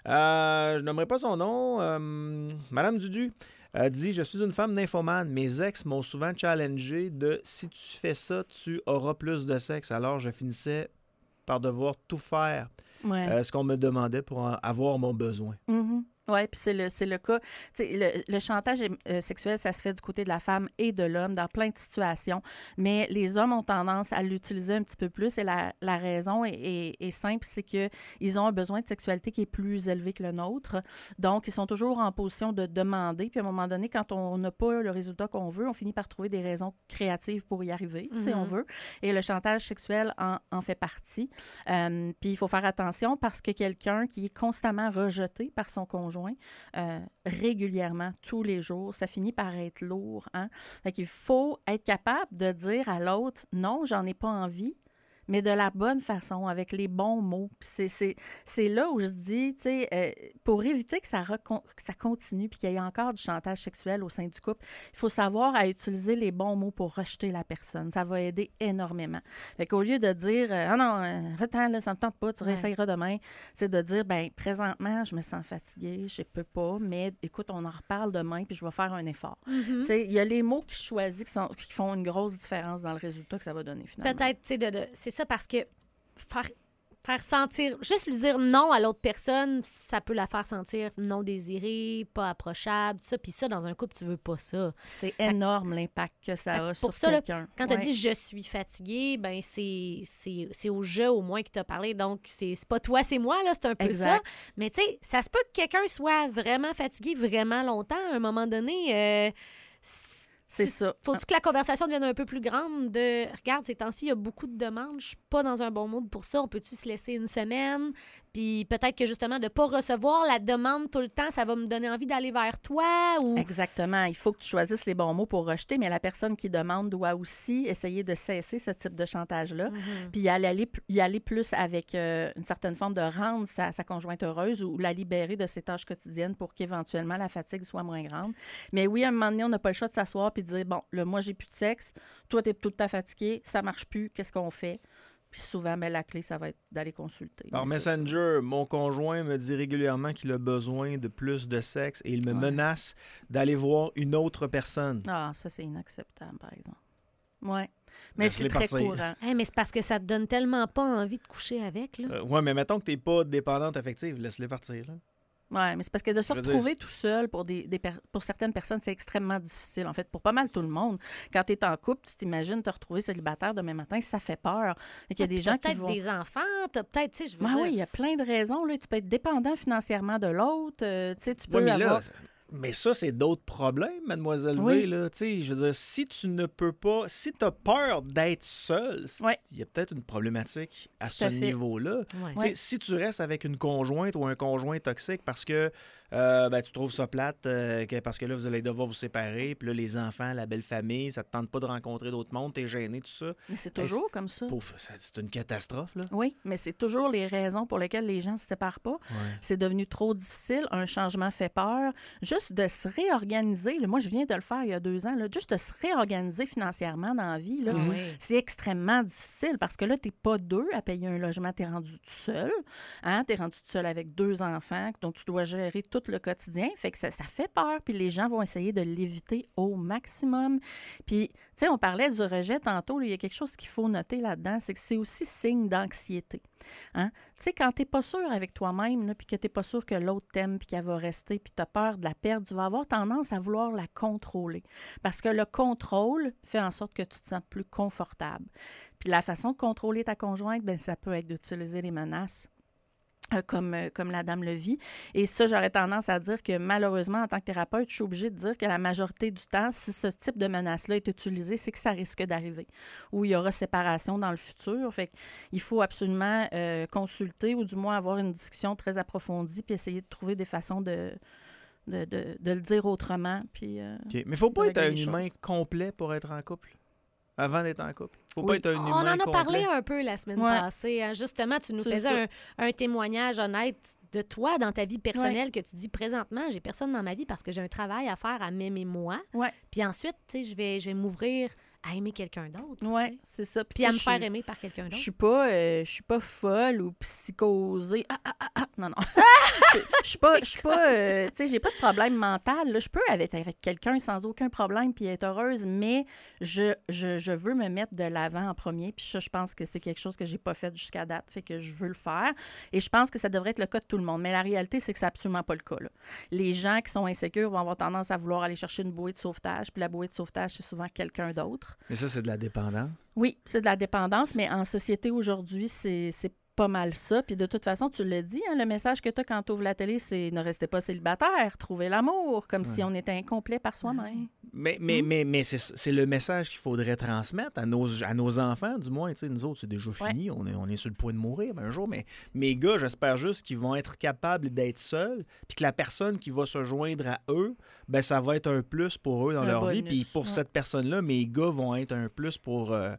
Je nommerai pas son nom. Madame Dudu dit, je suis une femme nymphomane. Mes ex m'ont souvent challengé de, si tu fais ça, tu auras plus de sexe. Alors, je finissais par devoir tout faire. Ce qu'on me demandait pour avoir mon besoin. Oui, puis c'est le cas. Le chantage sexuel, ça se fait du côté de la femme et de l'homme dans plein de situations. Mais les hommes ont tendance à l'utiliser un petit peu plus. Et la raison est simple, c'est qu'ils ont un besoin de sexualité qui est plus élevé que le nôtre. Donc, ils sont toujours en position de demander. Puis à un moment donné, quand on n'a pas le résultat qu'on veut, on finit par trouver des raisons créatives pour y arriver, si on veut. Et le chantage sexuel en fait partie. Puis il faut faire attention parce que quelqu'un qui est constamment rejeté par son conjoint, régulièrement, tous les jours, ça finit par être lourd. Hein? Fait qu'il faut être capable de dire à l'autre, non, j'en ai pas envie, mais de la bonne façon, avec les bons mots. Puis c'est là où je dis, tu sais, pour éviter que ça continue puis qu'il y ait encore du chantage sexuel au sein du couple, il faut savoir à utiliser les bons mots pour rejeter la personne. Ça va aider énormément. Fait qu'au lieu de dire « Ah non, attends, là, ça ne me tente pas, tu réessayeras demain », c'est de dire « Bien, présentement, je me sens fatiguée, je ne peux pas, mais écoute, on en reparle demain puis je vais faire un effort. Tu sais, il y a les mots que je choisis qui font une grosse différence dans le résultat que ça va donner finalement. Peut-être, tu sais, c'est ça parce que faire sentir, juste lui dire non à l'autre personne, ça peut la faire sentir non désirée, pas approchable, tout ça. Puis ça, dans un couple, tu veux pas ça. C'est énorme l'impact que ça a sur quelqu'un. Là, quand tu as dit « je suis fatiguée », ben c'est au jeu au moins qui t'a parlé. Donc, c'est pas toi, c'est moi, là, c'est un peu ça. Mais tu sais, ça se peut que quelqu'un soit vraiment fatigué vraiment longtemps. À un moment donné, c'est ça. Faut-tu que la conversation devienne un peu plus grande de « Regarde, ces temps-ci, il y a beaucoup de demandes. Je suis pas dans un bon mood pour ça. On peut-tu se laisser une semaine? » Puis peut-être que justement, de ne pas recevoir la demande tout le temps, ça va me donner envie d'aller vers toi. Ou... Exactement. Il faut que tu choisisses les bons mots pour rejeter, mais la personne qui demande doit aussi essayer de cesser ce type de chantage-là. Puis y aller plus avec une certaine forme de rendre sa conjointe heureuse ou la libérer de ses tâches quotidiennes pour qu'éventuellement la fatigue soit moins grande. Mais oui, à un moment donné, on n'a pas le choix de s'asseoir puis de dire « Bon, là, moi, j'ai plus de sexe. Toi, tu es tout le temps fatigué. Ça marche plus. Qu'est-ce qu'on fait? » Puis souvent, mais la clé, ça va être d'aller consulter. Par Messenger, mon conjoint me dit régulièrement qu'il a besoin de plus de sexe et il me menace d'aller voir une autre personne. Ah, ça, c'est inacceptable, par exemple. Oui. Mais c'est très courant. Hey, mais c'est parce que ça te donne tellement pas envie de coucher avec, là. Oui, mais mettons que t'es pas dépendante affective, laisse-les partir, là. Oui, mais c'est parce que de se retrouver tout seul pour certaines personnes, c'est extrêmement difficile, en fait, pour pas mal tout le monde. Quand tu es en couple, tu t'imagines te retrouver célibataire demain matin, ça fait peur. Il y a des gens qui vont... peut-être des enfants, peut-être, tu sais, je veux dire... Oui, il y a plein de raisons. Là. Tu peux être dépendant financièrement de l'autre. Tu sais, tu peux avoir... Là, mais ça, c'est d'autres problèmes, mademoiselle V. Là. Je veux dire, si tu ne peux pas... Si tu as peur d'être seule, il y a peut-être une problématique à ce niveau-là. Si tu restes avec une conjointe ou un conjoint toxique parce que tu trouves ça plate, parce que là, vous allez devoir vous séparer, puis là, les enfants, la belle famille, ça te tente pas de rencontrer d'autres mondes, t'es gêné, tout ça. Mais c'est toujours comme ça. C'est une catastrophe, là. Oui, mais c'est toujours les raisons pour lesquelles les gens se séparent pas. C'est devenu trop difficile, un changement fait peur. Juste de se réorganiser, là, moi, je viens de le faire il y a 2 ans, là, juste de se réorganiser financièrement dans la vie, là, c'est extrêmement difficile parce que là, t'es pas 2 à payer un logement, t'es rendu tout seul. Hein? T'es rendu tout seul avec 2 enfants, dont tu dois gérer tout le quotidien. Fait que ça fait peur, puis les gens vont essayer de l'éviter au maximum. Puis, tu sais, on parlait du rejet tantôt, là, il y a quelque chose qu'il faut noter là-dedans, c'est que c'est aussi signe d'anxiété. Hein? Tu sais, quand t'es pas sûr avec toi-même, là, puis que t'es pas sûr que l'autre t'aime, puis qu'elle va rester, puis t'as peur de la perdre, tu vas avoir tendance à vouloir la contrôler. Parce que le contrôle fait en sorte que tu te sens plus confortable. Puis la façon de contrôler ta conjointe, ben ça peut être d'utiliser les menaces. Comme la dame le vit. Et ça, j'aurais tendance à dire que malheureusement, en tant que thérapeute, je suis obligée de dire que la majorité du temps, si ce type de menace-là est utilisé, c'est que ça risque d'arriver. Ou il y aura séparation dans le futur. Fait qu'il faut absolument consulter ou du moins avoir une discussion très approfondie puis essayer de trouver des façons de le dire autrement. Puis, mais il ne faut pas être un humain complet pour être en couple. Avant d'être en couple. Faut pas être un humain On en a complet. parlé un peu la semaine passée. Hein. Justement, tu nous faisais un témoignage honnête de toi dans ta vie personnelle que tu dis présentement, j'ai personne dans ma vie parce que j'ai un travail à faire à m'aimer moi. Puis ensuite, tu sais, je vais m'ouvrir à aimer quelqu'un d'autre. Oui, c'est ça. Puis à me faire aimer par quelqu'un d'autre. Je suis pas folle ou psychosée. Non. Je suis pas tu sais, j'ai pas de problème mental. Là. Je peux être avec quelqu'un sans aucun problème puis être heureuse, mais je veux me mettre de l'avant en premier. Puis ça, je pense que c'est quelque chose que j'ai pas fait jusqu'à date. Fait que je veux le faire. Et je pense que ça devrait être le cas de tout le monde. Mais la réalité, c'est que c'est absolument pas le cas. Là. Les gens qui sont insécures vont avoir tendance à vouloir aller chercher une bouée de sauvetage. Puis la bouée de sauvetage, c'est souvent quelqu'un d'autre. Mais ça, c'est de la dépendance? Oui, c'est de la dépendance, mais en société aujourd'hui, c'est pas mal ça. Puis de toute façon, tu le dis, hein, le message que tu as quand tu ouvres la télé, c'est « Ne restez pas célibataire, trouvez l'amour », comme si on était incomplet par soi-même. Mais c'est le message qu'il faudrait transmettre à nos enfants, du moins. Nous autres, c'est déjà fini. On est sur le point de mourir un jour. Mais mes gars, j'espère juste qu'ils vont être capables d'être seuls, puis que la personne qui va se joindre à eux, ben ça va être un plus pour eux dans leur vie. Puis pour cette personne-là, mes gars vont être un plus pour eux.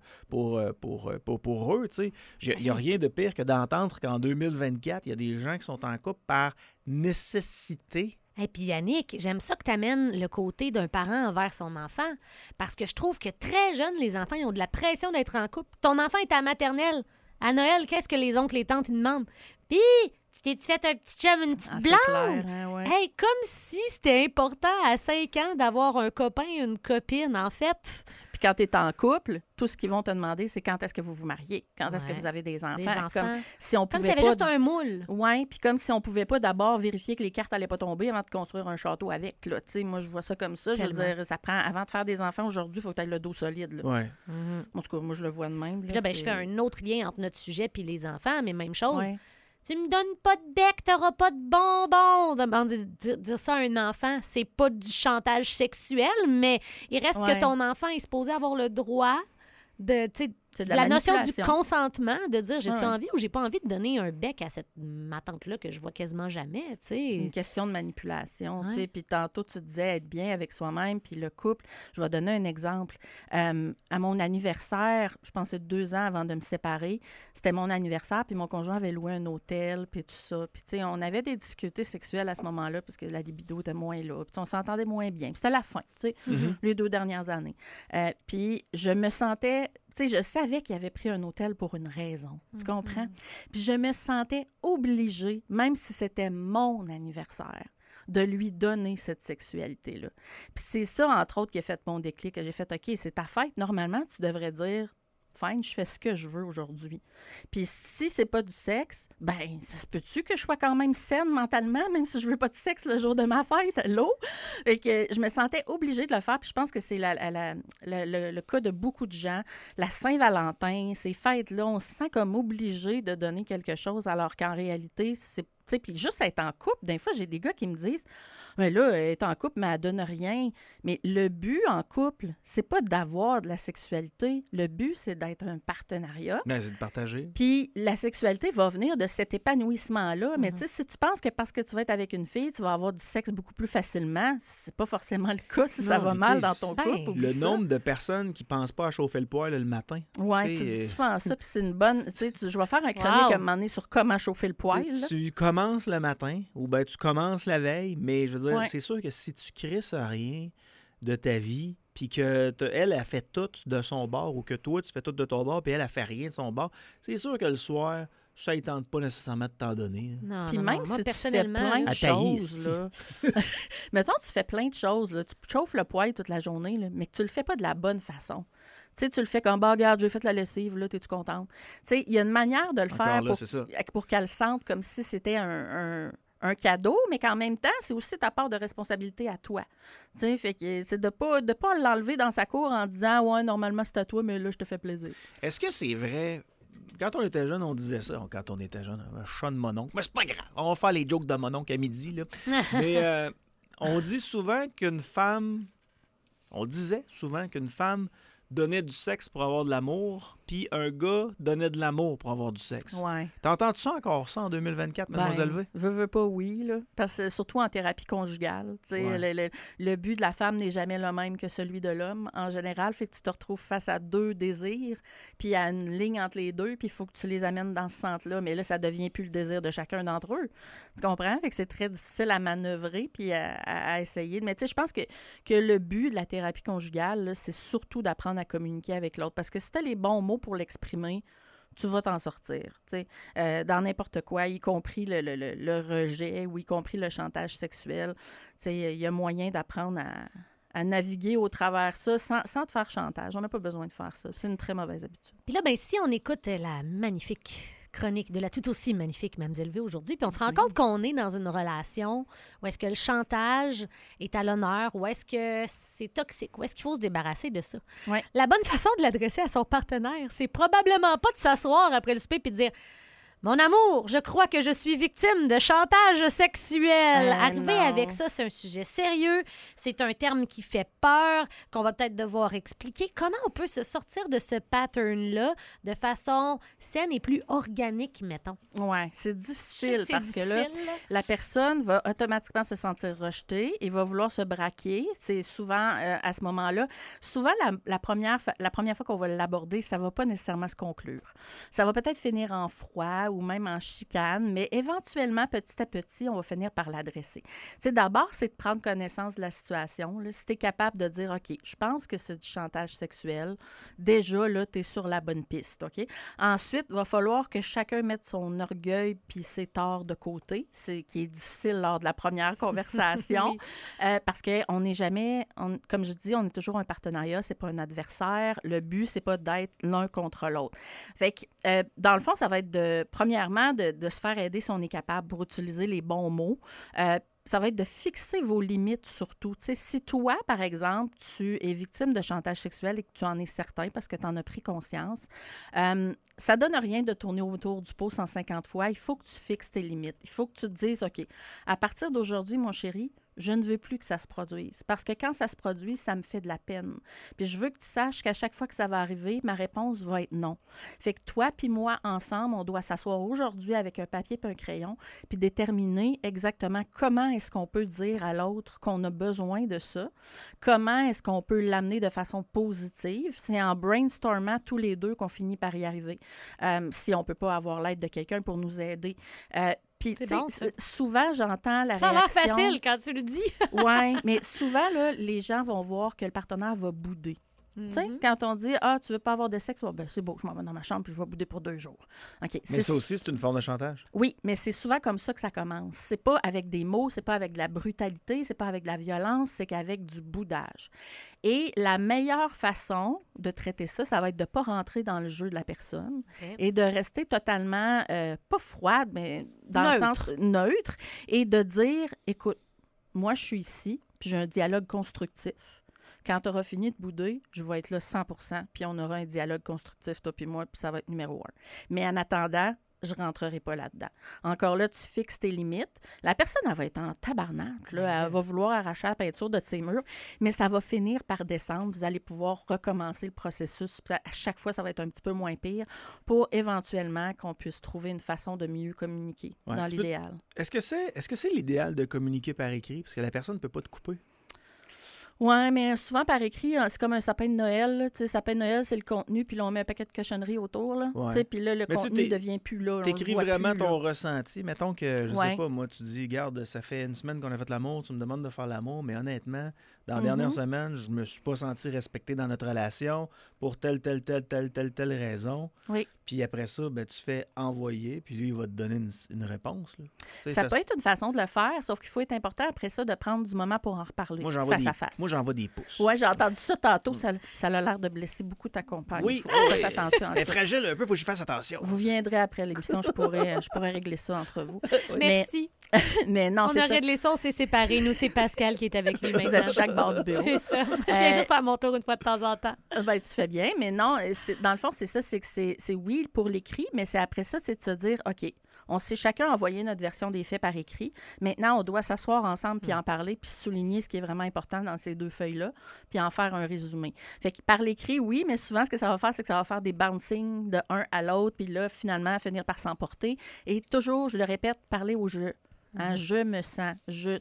Il n'y a rien de pire que d'entendre qu'en 2024, il y a des gens qui sont en couple par nécessité. Et puis Yannick, j'aime ça que tu amènes le côté d'un parent envers son enfant, parce que je trouve que très jeunes, les enfants, ils ont de la pression d'être en couple. Ton enfant est à la maternelle. À Noël, qu'est-ce que les oncles et tantes ils demandent? Puis, tu t'es-tu fait un petit chum, une petite blonde? Clair, hein, ouais. Hey, comme si c'était important à 5 ans d'avoir un copain, une copine, en fait. Puis quand tu es en couple, tout ce qu'ils vont te demander, c'est quand est-ce que vous vous mariez, quand est-ce que vous avez des enfants. Comme si on pouvait s'il y avait juste un moule. Oui, puis comme si on pouvait pas d'abord vérifier que les cartes n'allaient pas tomber avant de construire un château avec. Là. Moi, je vois ça comme ça. Tellement. Je veux dire, ça prend, avant de faire des enfants aujourd'hui, il faut que tu aies le dos solide. Là. Ouais. En tout cas, moi, je le vois de même. Là, puis là, je fais un autre lien entre notre sujet et les enfants, mais même chose. Ouais. Tu me donnes pas de bec, t'auras pas de bonbons. Dire ça à un enfant, c'est pas du chantage sexuel, mais il reste que ton enfant est supposé avoir le droit de la notion du consentement, de dire j'ai-tu envie ou j'ai pas envie de donner un bec à ma tante-là que je vois quasiment jamais. C'est une question de manipulation. Ouais. Puis tantôt, tu disais être bien avec soi-même, puis le couple. Je vais donner un exemple. À mon anniversaire, je pensais 2 ans avant de me séparer, c'était mon anniversaire, puis mon conjoint avait loué un hôtel, puis tout ça. Puis on avait des difficultés sexuelles à ce moment-là, parce que la libido était moins là, puis on s'entendait moins bien. Puis c'était la fin, les 2 dernières années. Puis je me sentais... je savais qu'il avait pris un hôtel pour une raison. Tu comprends? Puis je me sentais obligée, même si c'était mon anniversaire, de lui donner cette sexualité-là. Puis c'est ça, entre autres, qui a fait mon déclic, que j'ai fait, OK, c'est ta fête. Normalement, tu devrais dire, fine, je fais ce que je veux aujourd'hui. Puis si c'est pas du sexe, ben ça se peut-tu que je sois quand même saine mentalement, même si je veux pas de sexe le jour de ma fête, allô? Et que je me sentais obligée de le faire, puis je pense que c'est le cas de beaucoup de gens. La Saint-Valentin, ces fêtes-là, on se sent comme obligé de donner quelque chose, alors qu'en réalité, c'est... Puis juste être en couple, des fois, j'ai des gars qui me disent « Mais là, elle est en couple, mais elle donne rien. » Mais le but en couple, c'est pas d'avoir de la sexualité. Le but, c'est d'être un partenariat. Ben, c'est de partager. Puis la sexualité va venir de cet épanouissement-là. Mais tu sais, si tu penses que parce que tu vas être avec une fille, tu vas avoir du sexe beaucoup plus facilement, c'est pas forcément le cas si ça va mal dans ton couple. Le nombre de personnes qui pensent pas à chauffer le poêle le matin. Oui, tu fais ça, puis c'est une bonne... je vais faire un chronique à un moment donné sur comment chauffer le poêle. Tu commences le matin ou bien tu commences la veille, mais je veux dire, c'est sûr que si tu crisses rien de ta vie, puis qu'elle a fait tout de son bord, ou que toi, tu fais tout de ton bord, puis elle a fait rien de son bord, c'est sûr que le soir, ça ne tente pas nécessairement de t'en donner. Puis même moi, si personnellement, tu fais plein de choses, là, mettons, tu fais plein de choses, là, tu chauffes le poêle toute la journée, là, mais que tu le fais pas de la bonne façon. Tu sais, tu le fais comme, regarde, j'ai fait la lessive, là, t'es-tu contente? Tu sais, il y a une manière de le faire pour qu'elle sente comme si c'était un cadeau, mais qu'en même temps, c'est aussi ta part de responsabilité à toi. Tu sais, fait que c'est de pas l'enlever dans sa cour en disant, ouais, normalement, c'est à toi, mais là, je te fais plaisir. Est-ce que c'est vrai? Quand on était jeune, on disait ça. Quand on était jeune, un chat de mon oncle. Mais c'est pas grave. On va faire les jokes de mon oncle à midi, là. Mais on dit souvent qu'une femme... On disait souvent qu'une femme donnait du sexe pour avoir de l'amour, puis un gars donnait de l'amour pour avoir du sexe. Ouais. T'entends-tu ça encore, ça, en 2024, Mademoiselle V? Veux pas, oui, là. Parce que surtout en thérapie conjugale, tu sais, le but de la femme n'est jamais le même que celui de l'homme, en général, fait que tu te retrouves face à 2 désirs, puis il y a une ligne entre les 2, puis il faut que tu les amènes dans ce centre-là, mais là, ça devient plus le désir de chacun d'entre eux. Tu comprends? Fait que c'est très difficile à manœuvrer, puis à essayer. Mais tu sais, je pense que le but de la thérapie conjugale, là, c'est surtout d'apprendre à communiquer avec l'autre, parce que si t'as les bons mots pour l'exprimer, tu vas t'en sortir. Dans n'importe quoi, y compris le rejet ou y compris le chantage sexuel. Il y a moyen d'apprendre à naviguer au travers ça sans te faire chantage. On n'a pas besoin de faire ça. C'est une très mauvaise habitude. Puis là, si on écoute la magnifique chronique de la tout aussi magnifique Mademoiselle V aujourd'hui, puis on se rend compte qu'on est dans une relation où est-ce que le chantage est à l'honneur, où est-ce que c'est toxique, où est-ce qu'il faut se débarrasser de ça. Ouais. La bonne façon de l'adresser à son partenaire, c'est probablement pas de s'asseoir après le souper et de dire Mon amour, je crois que je suis victime de chantage sexuel. Arriver non. avec ça, c'est un sujet sérieux. C'est un terme qui fait peur, qu'on va peut-être devoir expliquer. Comment on peut se sortir de ce pattern-là de façon saine et plus organique, mettons? Oui, c'est Je sais difficile que c'est parce que là, difficile, là. la personne va automatiquement se sentir rejetée et va vouloir se braquer. C'est souvent à ce moment-là. Souvent, la première fois qu'on va l'aborder, ça ne va pas nécessairement se conclure. Ça va peut-être finir en froid ou même en chicane, mais éventuellement, petit à petit, on va finir par l'adresser. D'abord, c'est de prendre connaissance de la situation. Là. Si tu es capable de dire, OK, je pense que c'est du chantage sexuel, déjà, là, tu es sur la bonne piste. OK? Ensuite, il va falloir que chacun mette son orgueil puis ses torts de côté, qui est difficile lors de la première conversation, parce qu'on n'est jamais, comme je dis, on est toujours un partenariat, c'est pas un adversaire. Le but, c'est pas d'être l'un contre l'autre. Fait que, dans le fond, ça va être premièrement, de se faire aider si on est capable pour utiliser les bons mots. Ça va être de fixer vos limites surtout. Tu sais, si toi, par exemple, tu es victime de chantage sexuel et que tu en es certain parce que tu en as pris conscience, ça donne rien de tourner autour du pot 150 fois. Il faut que tu fixes tes limites. Il faut que tu te dises, OK, à partir d'aujourd'hui, mon chéri, je ne veux plus que ça se produise. Parce que quand ça se produit, ça me fait de la peine. Puis je veux que tu saches qu'à chaque fois que ça va arriver, ma réponse va être non. Fait que toi puis moi, ensemble, on doit s'asseoir aujourd'hui avec un papier et un crayon puis déterminer exactement comment est-ce qu'on peut dire à l'autre qu'on a besoin de ça, comment est-ce qu'on peut l'amener de façon positive. C'est en brainstormant tous les deux qu'on finit par y arriver. Si on ne peut pas avoir l'aide de quelqu'un pour nous aider. Puis, c'est bon, ça. souvent, j'entends la Ça a l'air réaction... facile quand tu le dis. Oui, mais souvent, là, les gens vont voir que le partenaire va bouder. Tu sais, quand on dit « Ah, tu veux pas avoir de sexe? » Ben, c'est beau, je m'en vais dans ma chambre puis je vais bouder pour 2 jours. OK. Mais ça aussi, c'est une forme de chantage. Oui, mais c'est souvent comme ça que ça commence. C'est pas avec des mots, c'est pas avec de la brutalité, c'est pas avec de la violence, c'est qu'avec du boudage. Et la meilleure façon de traiter ça, ça va être de ne pas rentrer dans le jeu de la personne et de rester totalement, pas froide, mais dans le sens neutre, et de dire, écoute, moi, je suis ici, puis j'ai un dialogue constructif. Quand tu auras fini de bouder, je vais être là 100%, puis on aura un dialogue constructif, toi puis moi, puis ça va être numéro 1. Mais en attendant, je ne rentrerai pas là-dedans. Encore là, tu fixes tes limites. La personne, elle va être en tabarnak. Là. Elle va vouloir arracher la peinture de ses murs, mais ça va finir par descendre. Vous allez pouvoir recommencer le processus. À chaque fois, ça va être un petit peu moins pire pour éventuellement qu'on puisse trouver une façon de mieux communiquer dans l'idéal. Est-ce que c'est l'idéal de communiquer par écrit? Parce que la personne ne peut pas te couper. Oui, mais souvent par écrit, c'est comme un sapin de Noël. Tu sais, sapin de Noël, c'est le contenu, puis là, on met un paquet de cochonneries autour. Là. Ouais. Puis là, le contenu ne devient plus là. Tu écris vraiment plus, ton ressenti. Mettons que, je sais pas, moi, tu dis, regarde, ça fait 1 semaine qu'on a fait l'amour, tu me demandes de faire l'amour, mais honnêtement, dans la dernière semaine, je me suis pas senti respecté dans notre relation pour telle raison. Oui. Puis après ça, ben, tu fais envoyer, puis lui, il va te donner une réponse. Là. Ça peut être une façon de le faire, sauf qu'il faut être important après ça de prendre du moment pour en reparler face à face. Moi, j'envoie des pouces. Oui, j'ai entendu ça tantôt. Ça a l'air de blesser beaucoup ta compagne. Oui, il faut que tu fasses attention à ça. Elle est fragile un peu, il faut que je fasse attention. Vous viendrez après l'émission, je pourrais régler ça entre vous. Merci. Mais non, on a réglé ça, on s'est séparés. Nous, c'est Pascal qui est avec lui maintenant. Vous êtes chaque bord du bureau. C'est ça. Je viens juste faire mon tour une fois de temps en temps. Ben, tu fais bien, mais non, dans le fond, c'est ça, c'est que c'est oui pour l'écrit, mais c'est après ça, c'est de se dire, OK, on s'est chacun envoyé notre version des faits par écrit. Maintenant, on doit s'asseoir ensemble puis en parler puis souligner ce qui est vraiment important dans ces 2 feuilles-là puis en faire un résumé. Fait que par l'écrit, oui, mais souvent, ce que ça va faire, c'est que ça va faire des bouncing de un à l'autre puis là, finalement, finir par s'emporter. Et toujours, je le répète, parler au jeu. Hein, je me sens.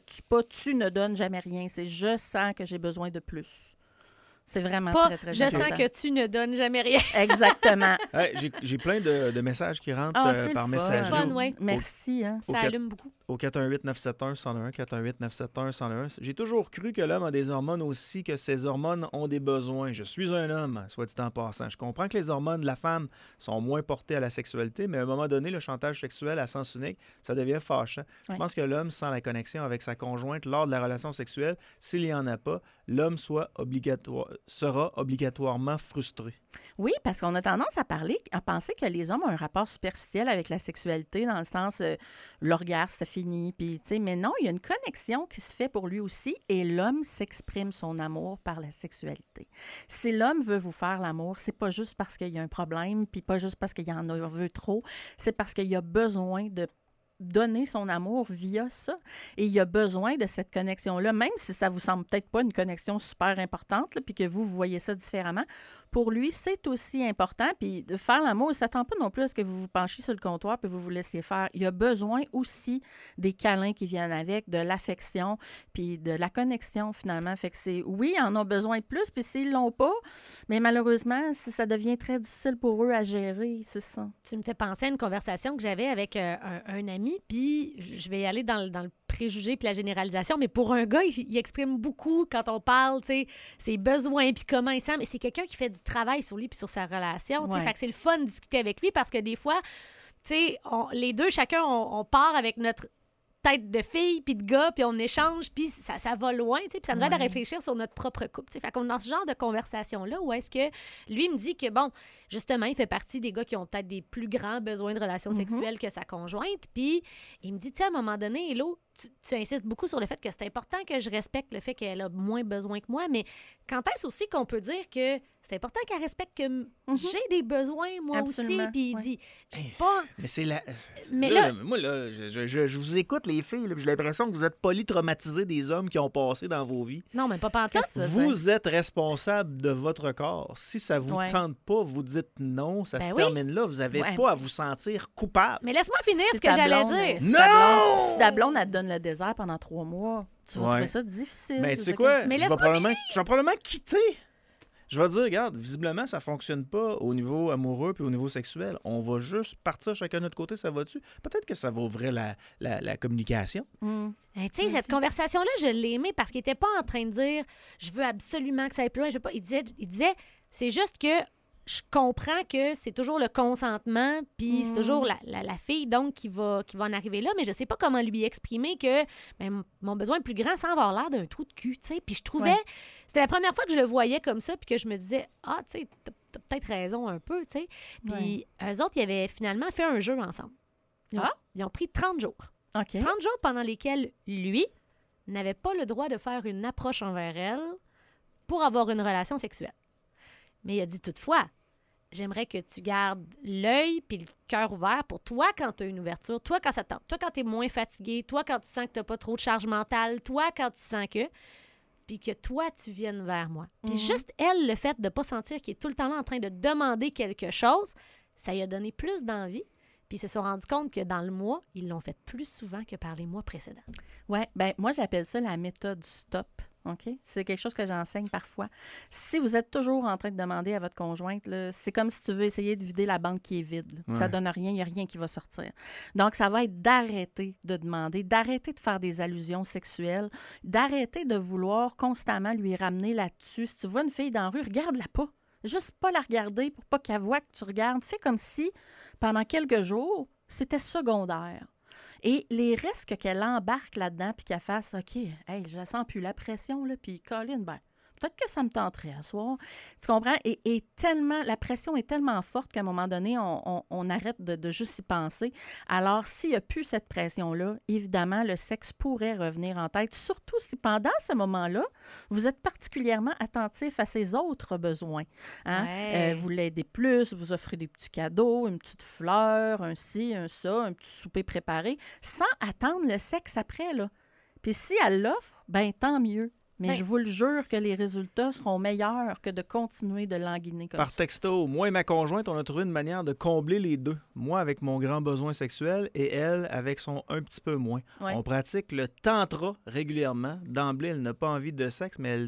Tu ne donnes jamais rien. C'est je sens que j'ai besoin de plus. C'est vraiment très, très je important. sens que tu ne donnes jamais rien. Exactement. Hey, j'ai plein de messages qui rentrent par message. C'est fun, oui. Merci. Hein. Ça allume beaucoup. Au 418-971-101, 418-971-101. J'ai toujours cru que l'homme a des hormones aussi, que ses hormones ont des besoins. Je suis un homme, soit dit en passant. Je comprends que les hormones de la femme sont moins portées à la sexualité, mais à un moment donné, le chantage sexuel à sens unique, ça devient fâchant. Oui. Je pense que l'homme sent la connexion avec sa conjointe lors de la relation sexuelle. S'il n'y en a pas, l'homme sera obligatoirement frustré. Oui, parce qu'on a tendance à penser que les hommes ont un rapport superficiel avec la sexualité, dans le sens l'orgasme, fini. Puis, tu sais, mais non, il y a une connexion qui se fait pour lui aussi et l'homme s'exprime son amour par la sexualité. Si l'homme veut vous faire l'amour, c'est pas juste parce qu'il y a un problème, puis pas juste parce qu'il en veut trop, c'est parce qu'il a besoin de donner son amour via ça. Et il a besoin de cette connexion-là, même si ça vous semble peut-être pas une connexion super importante, là, puis que vous voyez ça différemment. Pour lui, c'est aussi important. Puis de faire l'amour, il ne s'attend pas non plus à ce que vous vous penchiez sur le comptoir puis vous vous laissiez faire. Il a besoin aussi des câlins qui viennent avec, de l'affection, puis de la connexion, finalement. Fait que oui, ils en ont besoin de plus, puis s'ils ne l'ont pas, mais malheureusement, ça devient très difficile pour eux à gérer, c'est ça. Tu me fais penser à une conversation que j'avais avec un ami, puis je vais y aller dans le préjugé puis la généralisation, mais pour un gars, il exprime beaucoup quand on parle, tu sais, ses besoins puis comment il sent, mais c'est quelqu'un qui fait du travail sur lui puis sur sa relation, tu sais, fait que c'est le fun de discuter avec lui parce que des fois, tu sais, les deux, chacun, on part avec notre tête de fille puis de gars, puis on échange, puis ça va loin, tu sais, puis ça nous aide à réfléchir sur notre propre couple, tu sais. Fait qu'on est dans ce genre de conversation-là où est-ce que lui me dit que, bon, justement, il fait partie des gars qui ont peut-être des plus grands besoins de relations sexuelles que sa conjointe, puis il me dit, tu sais, à un moment donné, Hello, tu insistes beaucoup sur le fait que c'est important que je respecte le fait qu'elle a moins besoin que moi, mais quand est-ce aussi qu'on peut dire que c'est important qu'elle respecte que j'ai des besoins, moi Absolument, aussi, puis il oui. dit, j'ai pas... Mais c'est la... Mais là, là- moi, là, je vous écoute, les filles, là, puis j'ai l'impression que vous êtes polytraumatisés des hommes qui ont passé dans vos vies. Non, mais pas pantoute. Vous êtes responsable de votre corps. Si ça vous Ouais. tente pas, vous dites non, ça Ben se oui. termine là. Vous n'avez Ouais. pas à vous sentir coupable. Mais laisse-moi finir Si ce que ta j'allais blonde- dire. si Non! ta blonde- Si ta blonde, elle te donne le désert pendant 3 mois, tu vas Ouais. trouver ça difficile. Mais de tu sais dire quoi? Mais Je vais laisse-moi probablement quitter. Je vais dire, regarde, visiblement, ça fonctionne pas au niveau amoureux puis au niveau sexuel. On va juste partir chacun de notre côté, ça va dessus. Peut-être que ça va ouvrir la communication. Tu sais, cette conversation-là, je l'ai aimée parce qu'il était pas en train de dire « je veux absolument que ça aille plus loin ». Je veux pas. Il disait c'est juste que je comprends que c'est toujours le consentement, puis c'est toujours la fille donc qui va en arriver là, mais je sais pas comment lui exprimer que mon besoin est plus grand sans avoir l'air d'un trou de cul, tu sais. Puis je trouvais... Ouais. C'était la première fois que je le voyais comme ça, puis que je me disais « ah, tu sais, t'as peut-être raison un peu, tu sais ». Puis eux autres, ils avaient finalement fait un jeu ensemble. Ils ont pris 30 jours. OK. 30 jours pendant lesquels lui n'avait pas le droit de faire une approche envers elle pour avoir une relation sexuelle. Mais il a dit toutefois, j'aimerais que tu gardes l'œil puis le cœur ouvert pour toi quand tu as une ouverture, toi quand ça te tente, toi quand tu es moins fatigué, toi quand tu sens que tu n'as pas trop de charge mentale, toi quand tu sens que... Puis que toi, tu viennes vers moi. Puis juste elle, le fait de ne pas sentir qu'il est tout le temps là en train de demander quelque chose, ça lui a donné plus d'envie. Puis ils se sont rendus compte que dans le mois, ils l'ont fait plus souvent que par les mois précédents. Oui, bien, moi, j'appelle ça la méthode stop. OK? C'est quelque chose que j'enseigne parfois. Si vous êtes toujours en train de demander à votre conjointe, là, c'est comme si tu veux essayer de vider la banque qui est vide. Là. Ça donne rien, il n'y a rien qui va sortir. Donc, ça va être d'arrêter de demander, d'arrêter de faire des allusions sexuelles, d'arrêter de vouloir constamment lui ramener là-dessus. Si tu vois une fille dans la rue, regarde-la pas. Juste pas la regarder pour pas qu'elle voie que tu regardes. Fais comme si, pendant quelques jours, c'était secondaire. Et les risques qu'elle embarque là-dedans puis qu'elle fasse « OK, hey, je la sens plus la pression, là, puis Colin, ben, peut-être que ça me tenterait à soir. » Tu comprends? Et tellement, la pression est tellement forte qu'à un moment donné, on arrête de juste y penser. Alors, s'il n'y a plus cette pression-là, évidemment, le sexe pourrait revenir en tête, surtout si pendant ce moment-là, vous êtes particulièrement attentif à ses autres besoins. Hein? Ouais. Vous l'aidez plus, vous offrez des petits cadeaux, une petite fleur, un ci, un ça, un petit souper préparé, sans attendre le sexe après, là. Puis si elle l'offre, ben tant mieux. Mais Ben- je vous le jure que les résultats seront meilleurs que de continuer de languiner comme Par ça. texto, moi et ma conjointe, on a trouvé une manière de combler les deux. Moi avec mon grand besoin sexuel et elle avec son un petit peu moins. Ouais. On pratique le tantra régulièrement. D'emblée, elle n'a pas envie de sexe, mais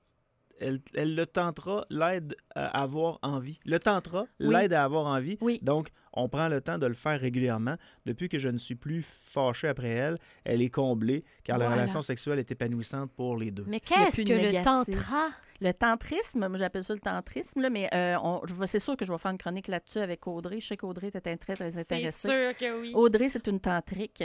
elle le tantra l'aide à avoir envie. Le tantra Oui. l'aide à avoir envie. Oui. Donc, on prend le temps de le faire régulièrement. Depuis que je ne suis plus fâché après elle, elle est comblée car la Voilà. relation sexuelle est épanouissante pour les deux. Mais S'il y a qu'est-ce plus que de le négatif. tantra? Le tantrisme, moi j'appelle ça le tantrisme, là, mais c'est sûr que je vais faire une chronique là-dessus avec Audrey. Je sais qu'Audrey était très, très intéressée. que oui. Audrey, c'est une tantrique.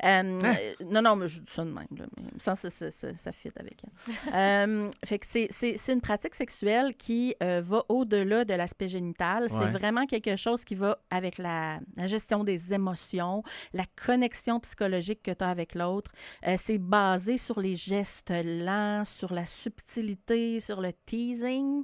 Non, mais je dis ça de même. Là, mais ça fit avec elle. Fait que c'est une pratique sexuelle qui va au-delà de l'aspect génital. C'est Ouais. vraiment quelque chose qui va avec la gestion des émotions, la connexion psychologique que tu as avec l'autre. C'est basé sur les gestes lents, sur la subtilité, sur le teasing.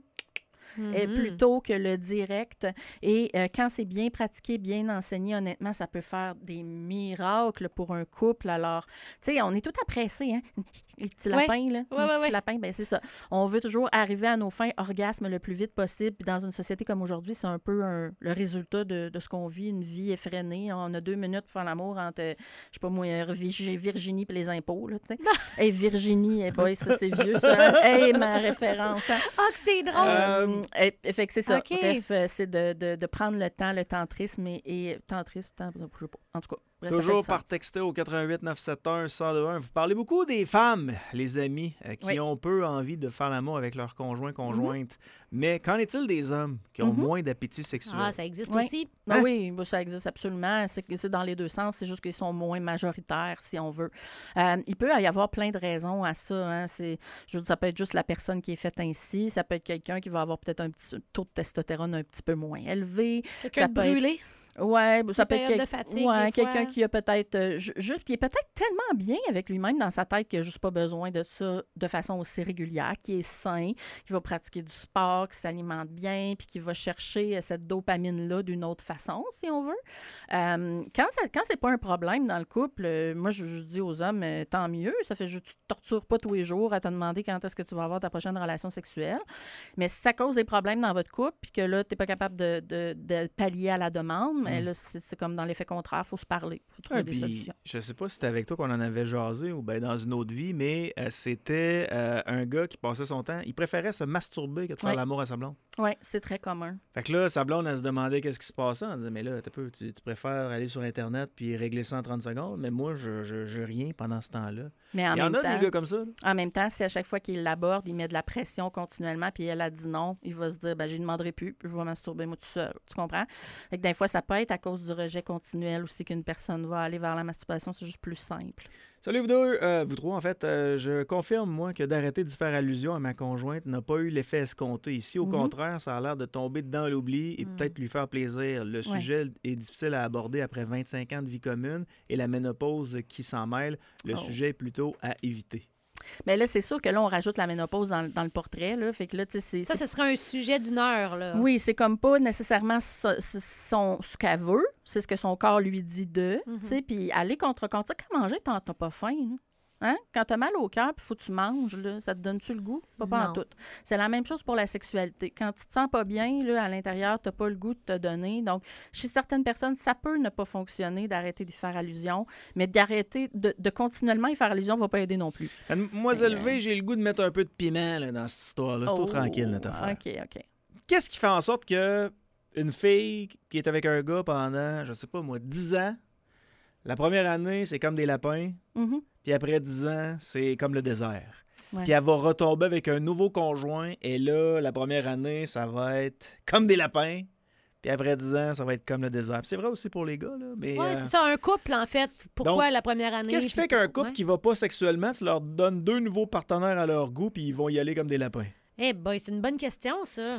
Plutôt que le direct. Et quand c'est bien pratiqué, bien enseigné, honnêtement, ça peut faire des miracles pour un couple. Alors, tu sais, on est tout pressés, hein? Les petits lapins, là. Les petits lapins, ben c'est ça. On veut toujours arriver à nos fins orgasmes le plus vite possible. Puis dans une société comme aujourd'hui, c'est un peu le résultat de ce qu'on vit, une vie effrénée. On a 2 minutes pour faire l'amour entre, je sais pas moi, Virginie et les impôts, là, tu sais. Hey, Virginie, hey boy, ça, c'est vieux, ça. Hey, ma référence. Hein? Ah, que c'est drôle! Fait que c'est ça. Okay. Bref, c'est de prendre le temps, le tantrisme et tantrisme, je sais pas. En tout cas, bref, toujours par texto au 88 971 1021. Vous parlez beaucoup des femmes, les amis, qui ont peu envie de faire l'amour avec leur conjointe. Mais qu'en est-il des hommes qui ont moins d'appétit sexuel? Ah, ça existe aussi. Ben oui, ça existe absolument. C'est dans les deux sens. C'est juste qu'ils sont moins majoritaires, si on veut. Il peut y avoir plein de raisons à ça. Hein. Ça peut être juste la personne qui est faite ainsi. Ça peut être quelqu'un qui va avoir peut-être un petit taux de testostérone un petit peu moins élevé. Quelqu'un de brûlé. Oui, ça peut être de fatigue, quelqu'un qui a peut-être qui est peut-être tellement bien avec lui-même dans sa tête qu'il n'a juste pas besoin de ça de façon aussi régulière, qui est sain, qui va pratiquer du sport, qui s'alimente bien, puis qui va chercher cette dopamine-là d'une autre façon, si on veut. Quand c'est pas un problème dans le couple, moi, je dis aux hommes, tant mieux, ça fait que tu te tortures pas tous les jours à te demander quand est-ce que tu vas avoir ta prochaine relation sexuelle. Mais si ça cause des problèmes dans votre couple, puis que là, tu n'es pas capable de pallier à la demande, mais là, c'est comme dans l'effet contraire, il faut se parler, il faut trouver des solutions. Je sais pas si c'était avec toi qu'on en avait jasé ou bien dans une autre vie, mais c'était un gars qui passait son temps, il préférait se masturber que de faire l'amour à sa blonde. Oui, c'est très commun. Fait que là, sa blonde, elle se demandait qu'est-ce qui se passait. Elle disait, mais là, tu préfères aller sur Internet puis régler ça en 30 secondes, mais moi, je rien pendant ce temps-là. Mais il y en a des gars comme ça. En même temps, si à chaque fois qu'il l'aborde, il met de la pression continuellement, puis elle a dit non, il va se dire, je ne demanderai plus, puis je vais masturber moi tout seul. Tu comprends? Fait que des fois, ça peut être à cause du rejet continuel aussi qu'une personne va aller vers la masturbation. C'est juste plus simple. Salut vous deux, vous trois, en fait, je confirme, moi, que d'arrêter d'y faire allusion à ma conjointe n'a pas eu l'effet escompté. Ici, au contraire, ça a l'air de tomber dans l'oubli et peut-être lui faire plaisir. Le sujet est difficile à aborder après 25 ans de vie commune et la ménopause qui s'en mêle. Le sujet est plutôt à éviter. Mais là, c'est sûr que là, on rajoute la ménopause dans le portrait. Là. Fait que là, ce serait un sujet d'une heure. Là. Oui, c'est comme pas nécessairement ce qu'elle veut. C'est ce que son corps lui dit de. Puis aller contre. Quand tu as mangé, t'as pas faim. Là. Hein? Quand t'as mal au cœur, puis faut que tu manges, là, ça te donne-tu le goût? Pas en tout. C'est la même chose pour la sexualité. Quand tu te sens pas bien, là, à l'intérieur, t'as pas le goût de te donner. Donc, chez certaines personnes, ça peut ne pas fonctionner d'arrêter d'y faire allusion, mais d'arrêter de continuellement y faire allusion va pas aider non plus. Mademoiselle V, j'ai le goût de mettre un peu de piment là, dans cette histoire-là. C'est trop tranquille, notre affaire. OK. Qu'est-ce qui fait en sorte que une fille qui est avec un gars pendant, je sais pas moi, 10 ans, la première année, c'est comme des lapins, puis après 10 ans, c'est comme le désert. Ouais. Puis elle va retomber avec un nouveau conjoint, et là, la première année, ça va être comme des lapins, puis après 10 ans, ça va être comme le désert. Puis c'est vrai aussi pour les gars, là. Oui, c'est ça, un couple, en fait. Pourquoi donc, la première année? Qu'est-ce qui fait qu'un couple qui va pas sexuellement, tu leur donnes 2 nouveaux partenaires à leur goût, puis ils vont y aller comme des lapins? Eh boy, c'est une bonne question, ça. Tu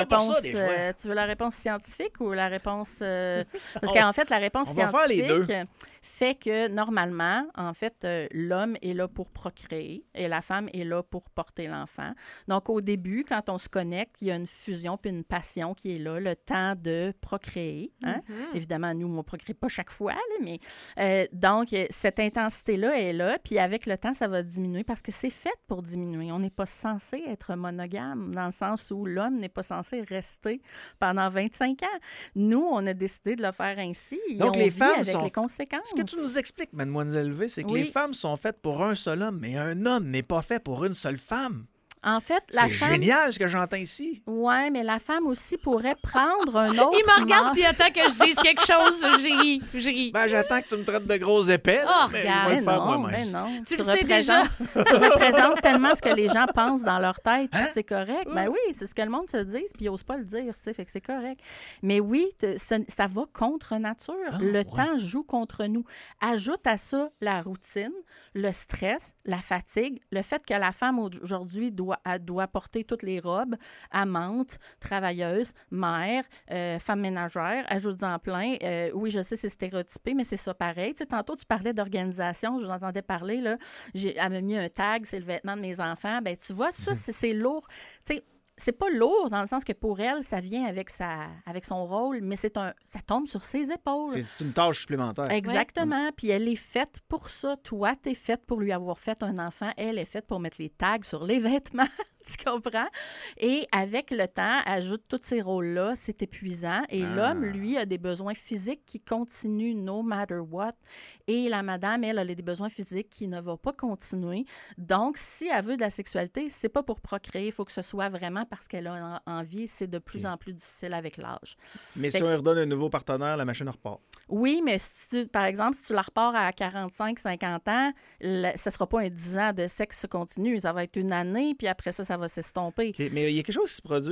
veux la réponse scientifique ou la réponse... Parce qu'en fait, la réponse scientifique fait que, normalement, en fait, l'homme est là pour procréer et la femme est là pour porter l'enfant. Donc, au début, quand on se connecte, il y a une fusion puis une passion qui est là, le temps de procréer. Hein? Évidemment, nous, on ne procrée pas chaque fois, là, mais... donc, cette intensité-là est là, puis avec le temps, ça va diminuer parce que c'est fait pour diminuer. On n'est pas censé être monogame, dans le sens où l'homme n'est pas censé rester pendant 25 ans. Nous, on a décidé de le faire ainsi. Donc, les femmes avec les conséquences. Ce que tu nous expliques, Mademoiselle V, c'est que les femmes sont faites pour un seul homme, mais un homme n'est pas fait pour une seule femme. En fait, la femme... C'est génial ce que j'entends ici. Oui, mais la femme aussi pourrait prendre un autre... Il me regarde puis attend que je dise quelque chose. Je ris. J'attends que tu me traites de gros épais, là, mais je vais le faire moi-même. Non. Tu le sais déjà. Tu représentes tellement ce que les gens pensent dans leur tête, puis c'est correct. Ben oui, c'est ce que le monde se dit, puis ils n'osent pas le dire, tu sais, fait que c'est correct. Mais oui, ça va contre nature. Le temps joue contre nous. Ajoute à ça la routine, le stress, la fatigue, le fait que la femme aujourd'hui doit elle doit porter toutes les robes, amante, travailleuse, mère, femme ménagère, ajoute-en plein. Oui, je sais, c'est stéréotypé, mais c'est ça pareil. Tu sais, tantôt, tu parlais d'organisation, je vous entendais parler, là. Elle m'a mis un tag, c'est le vêtement de mes enfants. Ben tu vois, ça, c'est lourd. Tu sais, c'est pas lourd dans le sens que pour elle, ça vient avec son rôle, mais ça tombe sur ses épaules. C'est une tâche supplémentaire. Exactement. Puis elle est faite pour ça. Toi, t'es faite pour lui avoir fait un enfant. Elle est faite pour mettre les tags sur les vêtements. Tu comprends? Et avec le temps, ajoute tous ces rôles-là, c'est épuisant. Et l'homme, lui, a des besoins physiques qui continuent no matter what. Et la madame, elle a des besoins physiques qui ne vont pas continuer. Donc, si elle veut de la sexualité, c'est pas pour procréer. Il faut que ce soit vraiment parce qu'elle a envie. C'est de plus en plus difficile avec l'âge. Mais si on lui redonne un nouveau partenaire, la machine repart. Oui, mais par exemple, si tu la repars à 45, 50 ans, ce ne sera pas un 10 ans de sexe continu. Ça va être une année, puis après ça va s'estomper. Okay. Mais il y a quelque chose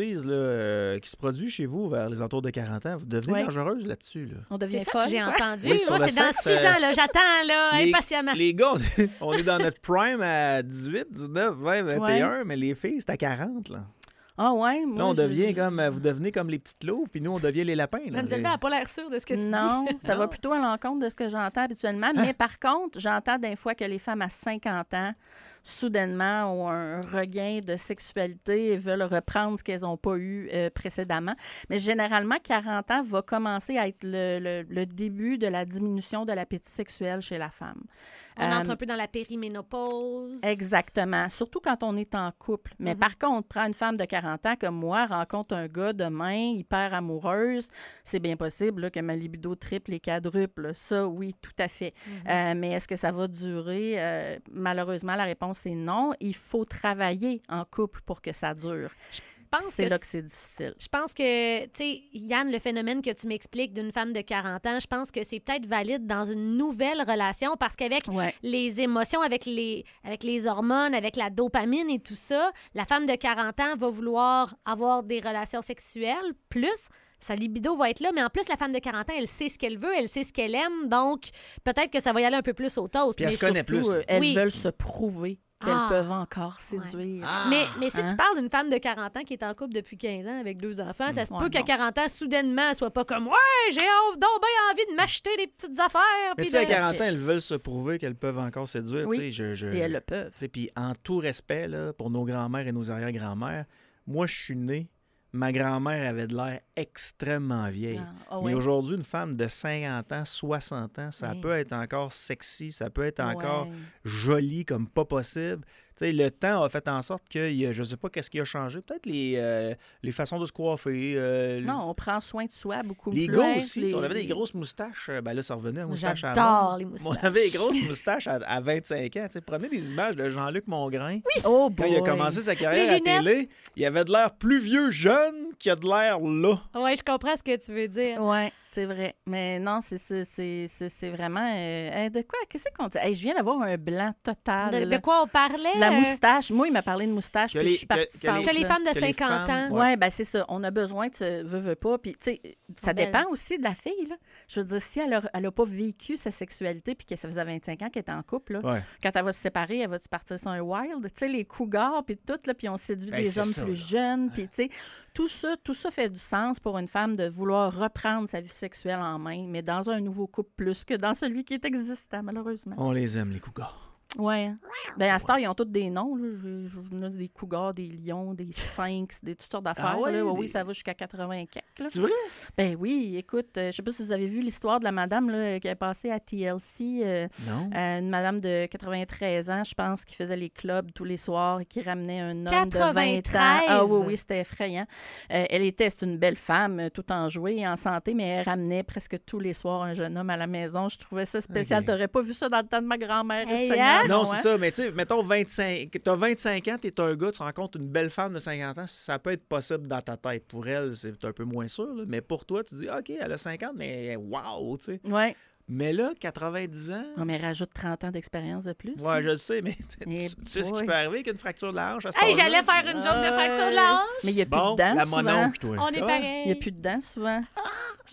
qui se produit chez vous vers les entours de 40 ans. Vous devenez dangereuse là-dessus. Là. On devient c'est folle. Ça que j'ai entendu. Oui, moi, c'est dans 6 ans. Là, j'attends là, impatiemment. Les gars, on est dans notre prime à 18, 19, 20, 21, mais les filles, c'est à 40. Là. Ah ouais, moi, là, vous devenez comme les petites louves, puis nous, on devient les lapins. Là. Mademoiselle n'a pas l'air sûre de ce que tu dis. Non, ça va plutôt à l'encontre de ce que j'entends habituellement. Mais par contre, j'entends des fois que les femmes à 50 ans, soudainement, ont un regain de sexualité et veulent reprendre ce qu'elles n'ont pas eu précédemment. Mais généralement, 40 ans va commencer à être le début de la diminution de l'appétit sexuel chez la femme. On entre un peu dans la périménopause. Exactement. Surtout quand on est en couple. Mais par contre, prends une femme de 40 ans comme moi, rencontre un gars demain, hyper amoureuse, c'est bien possible là, que ma libido triple et quadruple. Ça, oui, tout à fait. Mais est-ce que ça va durer? Malheureusement, la réponse est non. Il faut travailler en couple pour que ça dure. C'est là que c'est difficile. Je pense que, tu sais, Yann, le phénomène que tu m'expliques d'une femme de 40 ans, je pense que c'est peut-être valide dans une nouvelle relation parce qu'avec les émotions, avec les hormones, avec la dopamine et tout ça, la femme de 40 ans va vouloir avoir des relations sexuelles plus. Sa libido va être là, mais en plus, la femme de 40 ans, elle sait ce qu'elle veut, elle sait ce qu'elle aime, donc peut-être que ça va y aller un peu plus au toast. Puis elle se connaît plus. Elles veulent se prouver qu'elles peuvent encore séduire. Mais si tu parles d'une femme de 40 ans qui est en couple depuis 15 ans avec 2 enfants, ça se peut qu'à 40 ans, soudainement, elle soit pas comme « Ouais, j'ai donc bien envie de m'acheter des petites affaires. » Mais tu sais, à 40 ans, elles veulent se prouver qu'elles peuvent encore séduire. Oui, et elles le peuvent. Puis en tout respect là, pour nos grands-mères et nos arrière-grands-mères, moi, je suis né, ma grand-mère avait de l'air extrêmement vieille. Mais aujourd'hui, une femme de 50 ans, 60 ans, ça peut être encore sexy, ça peut être encore jolie comme pas possible. Tu sais, le temps a fait en sorte que je ne sais pas qu'est-ce qui a changé. Peut-être les façons de se coiffer. Non, on prend soin de soi beaucoup plus. Les gars aussi. On avait des grosses moustaches. Ben là, ça revenait à moustache à J'adore les moustaches. On avait des grosses moustaches à 25 ans. Tu sais, prenez des images de Jean-Luc Mongrain. Oui. Oh Quand il a commencé sa carrière à la télé, il avait de l'air plus vieux jeune qu'il a de l'air là. Oui, je comprends ce que tu veux dire. Oui, c'est vrai. Mais non, c'est vraiment... de quoi? Qu'est-ce qu'on dit? Hey, je viens d'avoir un blanc total. De quoi on parlait? La moustache. Moi, il m'a parlé de moustache, puis je suis partie que les femmes de 50 ans. Oui, ben c'est ça. On a besoin de veux pas. Puis, tu sais, ça dépend aussi de la fille, là. Je veux dire, si elle a pas vécu sa sexualité puis que ça faisait 25 ans qu'elle était en couple, là, quand elle va se séparer, elle va-tu partir sur un wild? Tu sais, les cougars, puis tout, là, puis on séduit des hommes plus jeunes, puis tu sais, tout ça fait du sens pour une femme de vouloir reprendre sa vie sexuelle en main, mais dans un nouveau couple plus que dans celui qui est existant, malheureusement. On les aime, les cougars. Oui. Bien, à ce temps, ils ont tous des noms. Là. Je des cougars, des lions, des sphinx, des toutes sortes d'affaires. Oui, ça va jusqu'à 84. C'est vrai? Ben oui, écoute, je sais pas si vous avez vu l'histoire de la madame là, qui est passée à TLC. Non. Une madame de 93 ans, je pense, qui faisait les clubs tous les soirs et qui ramenait un homme de 20 ans. Ah oui, c'était effrayant. C'est une belle femme, tout enjouée et en santé, mais elle ramenait presque tous les soirs un jeune homme à la maison. Je trouvais ça spécial. Okay. T'aurais pas vu ça dans le temps de ma grand-mère. Non, c'est ça. Mais tu sais, mettons, t'as 25 ans, t'es un gars, tu rencontres une belle femme de 50 ans, ça peut être possible dans ta tête. Pour elle, c'est un peu moins sûr. Là. Mais pour toi, tu dis, OK, elle a 50, mais wow, tu sais. Oui. Mais là, 90 ans... Non, mais rajoute 30 ans d'expérience de plus. Oui, je le sais, mais tu sais ce qui peut arriver avec une fracture de la hanche à ce Hey, j'allais faire une joke de fracture de la hanche. Mais il n'y a plus de dents, la souvent. mononcle, toi. On est pareil. Il n'y a plus de dents, souvent.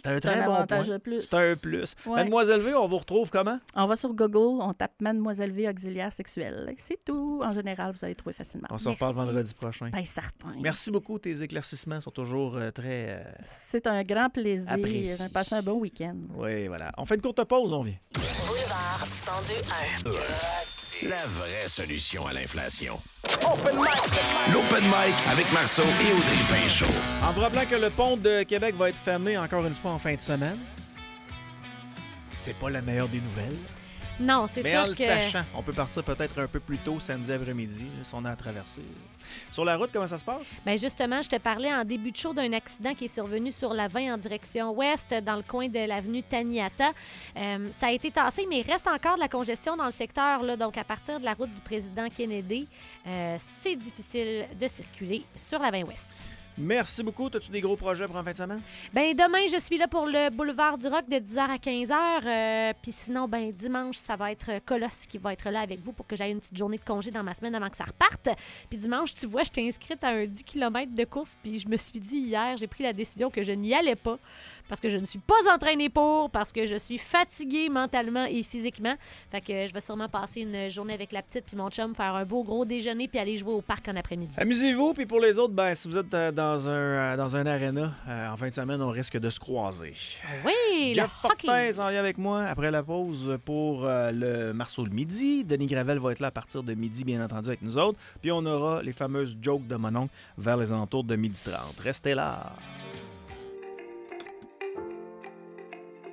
C'est un très bon avantage point. de plus. C'est un plus. Ouais. Mademoiselle V, on vous retrouve comment? On va sur Google, on tape Mademoiselle V auxiliaire sexuelle. C'est tout. En général, vous allez trouver facilement. On se reparle Merci. vendredi prochain. Bien certain. Merci beaucoup. Tes éclaircissements sont toujours très... C'est un grand plaisir. Apprécié. Passer un bon week-end. Oui, voilà. On fait une courte pause, on vient. Boulevard 102.1. La vraie solution à l'inflation. L'Open Mic avec Marceau et Audrey Pinchot. En vous rappelant que le pont de Québec va être fermé encore une fois en fin de semaine. C'est pas la meilleure des nouvelles. Non, c'est Mais sûr en le que... sachant, on peut partir peut-être un peu plus tôt samedi après-midi, là, si on a à traverser. Sur la route, comment ça se passe? Bien, justement, je te parlais en début de show d'un accident qui est survenu sur la 20 en direction ouest, dans le coin de l'avenue Taniata. Ça a été tassé, mais il reste encore de la congestion dans le secteur. Là, donc, à partir de la route du président Kennedy, c'est difficile de circuler sur la 20 ouest. Merci beaucoup. As-tu des gros projets pour en fin de semaine? Ben demain, je suis là pour le boulevard du Rock de 10h à 15h. Puis sinon, ben dimanche, ça va être Colosse qui va être là avec vous pour que j'aille une petite journée de congé dans ma semaine avant que ça reparte. Puis dimanche, tu vois, j'étais inscrite à un 10 km de course. Puis je me suis dit hier, j'ai pris la décision que je n'y allais pas parce que je ne suis pas entraînée pour, parce que je suis fatiguée mentalement et physiquement. Fait que je vais sûrement passer une journée avec la petite puis mon chum, faire un beau gros déjeuner puis aller jouer au parc en après-midi. Amusez-vous. Puis pour les autres, ben, si vous êtes dans un aréna, en fin de semaine, on risque de se croiser. Oui, Jeff le hockey! Fortin s'en vient avec moi après la pause pour le Marceau le midi. Denis Gravel va être là à partir de midi, bien entendu, avec nous autres. Puis on aura les fameuses jokes de mon oncle vers les alentours de 12h30. Restez là!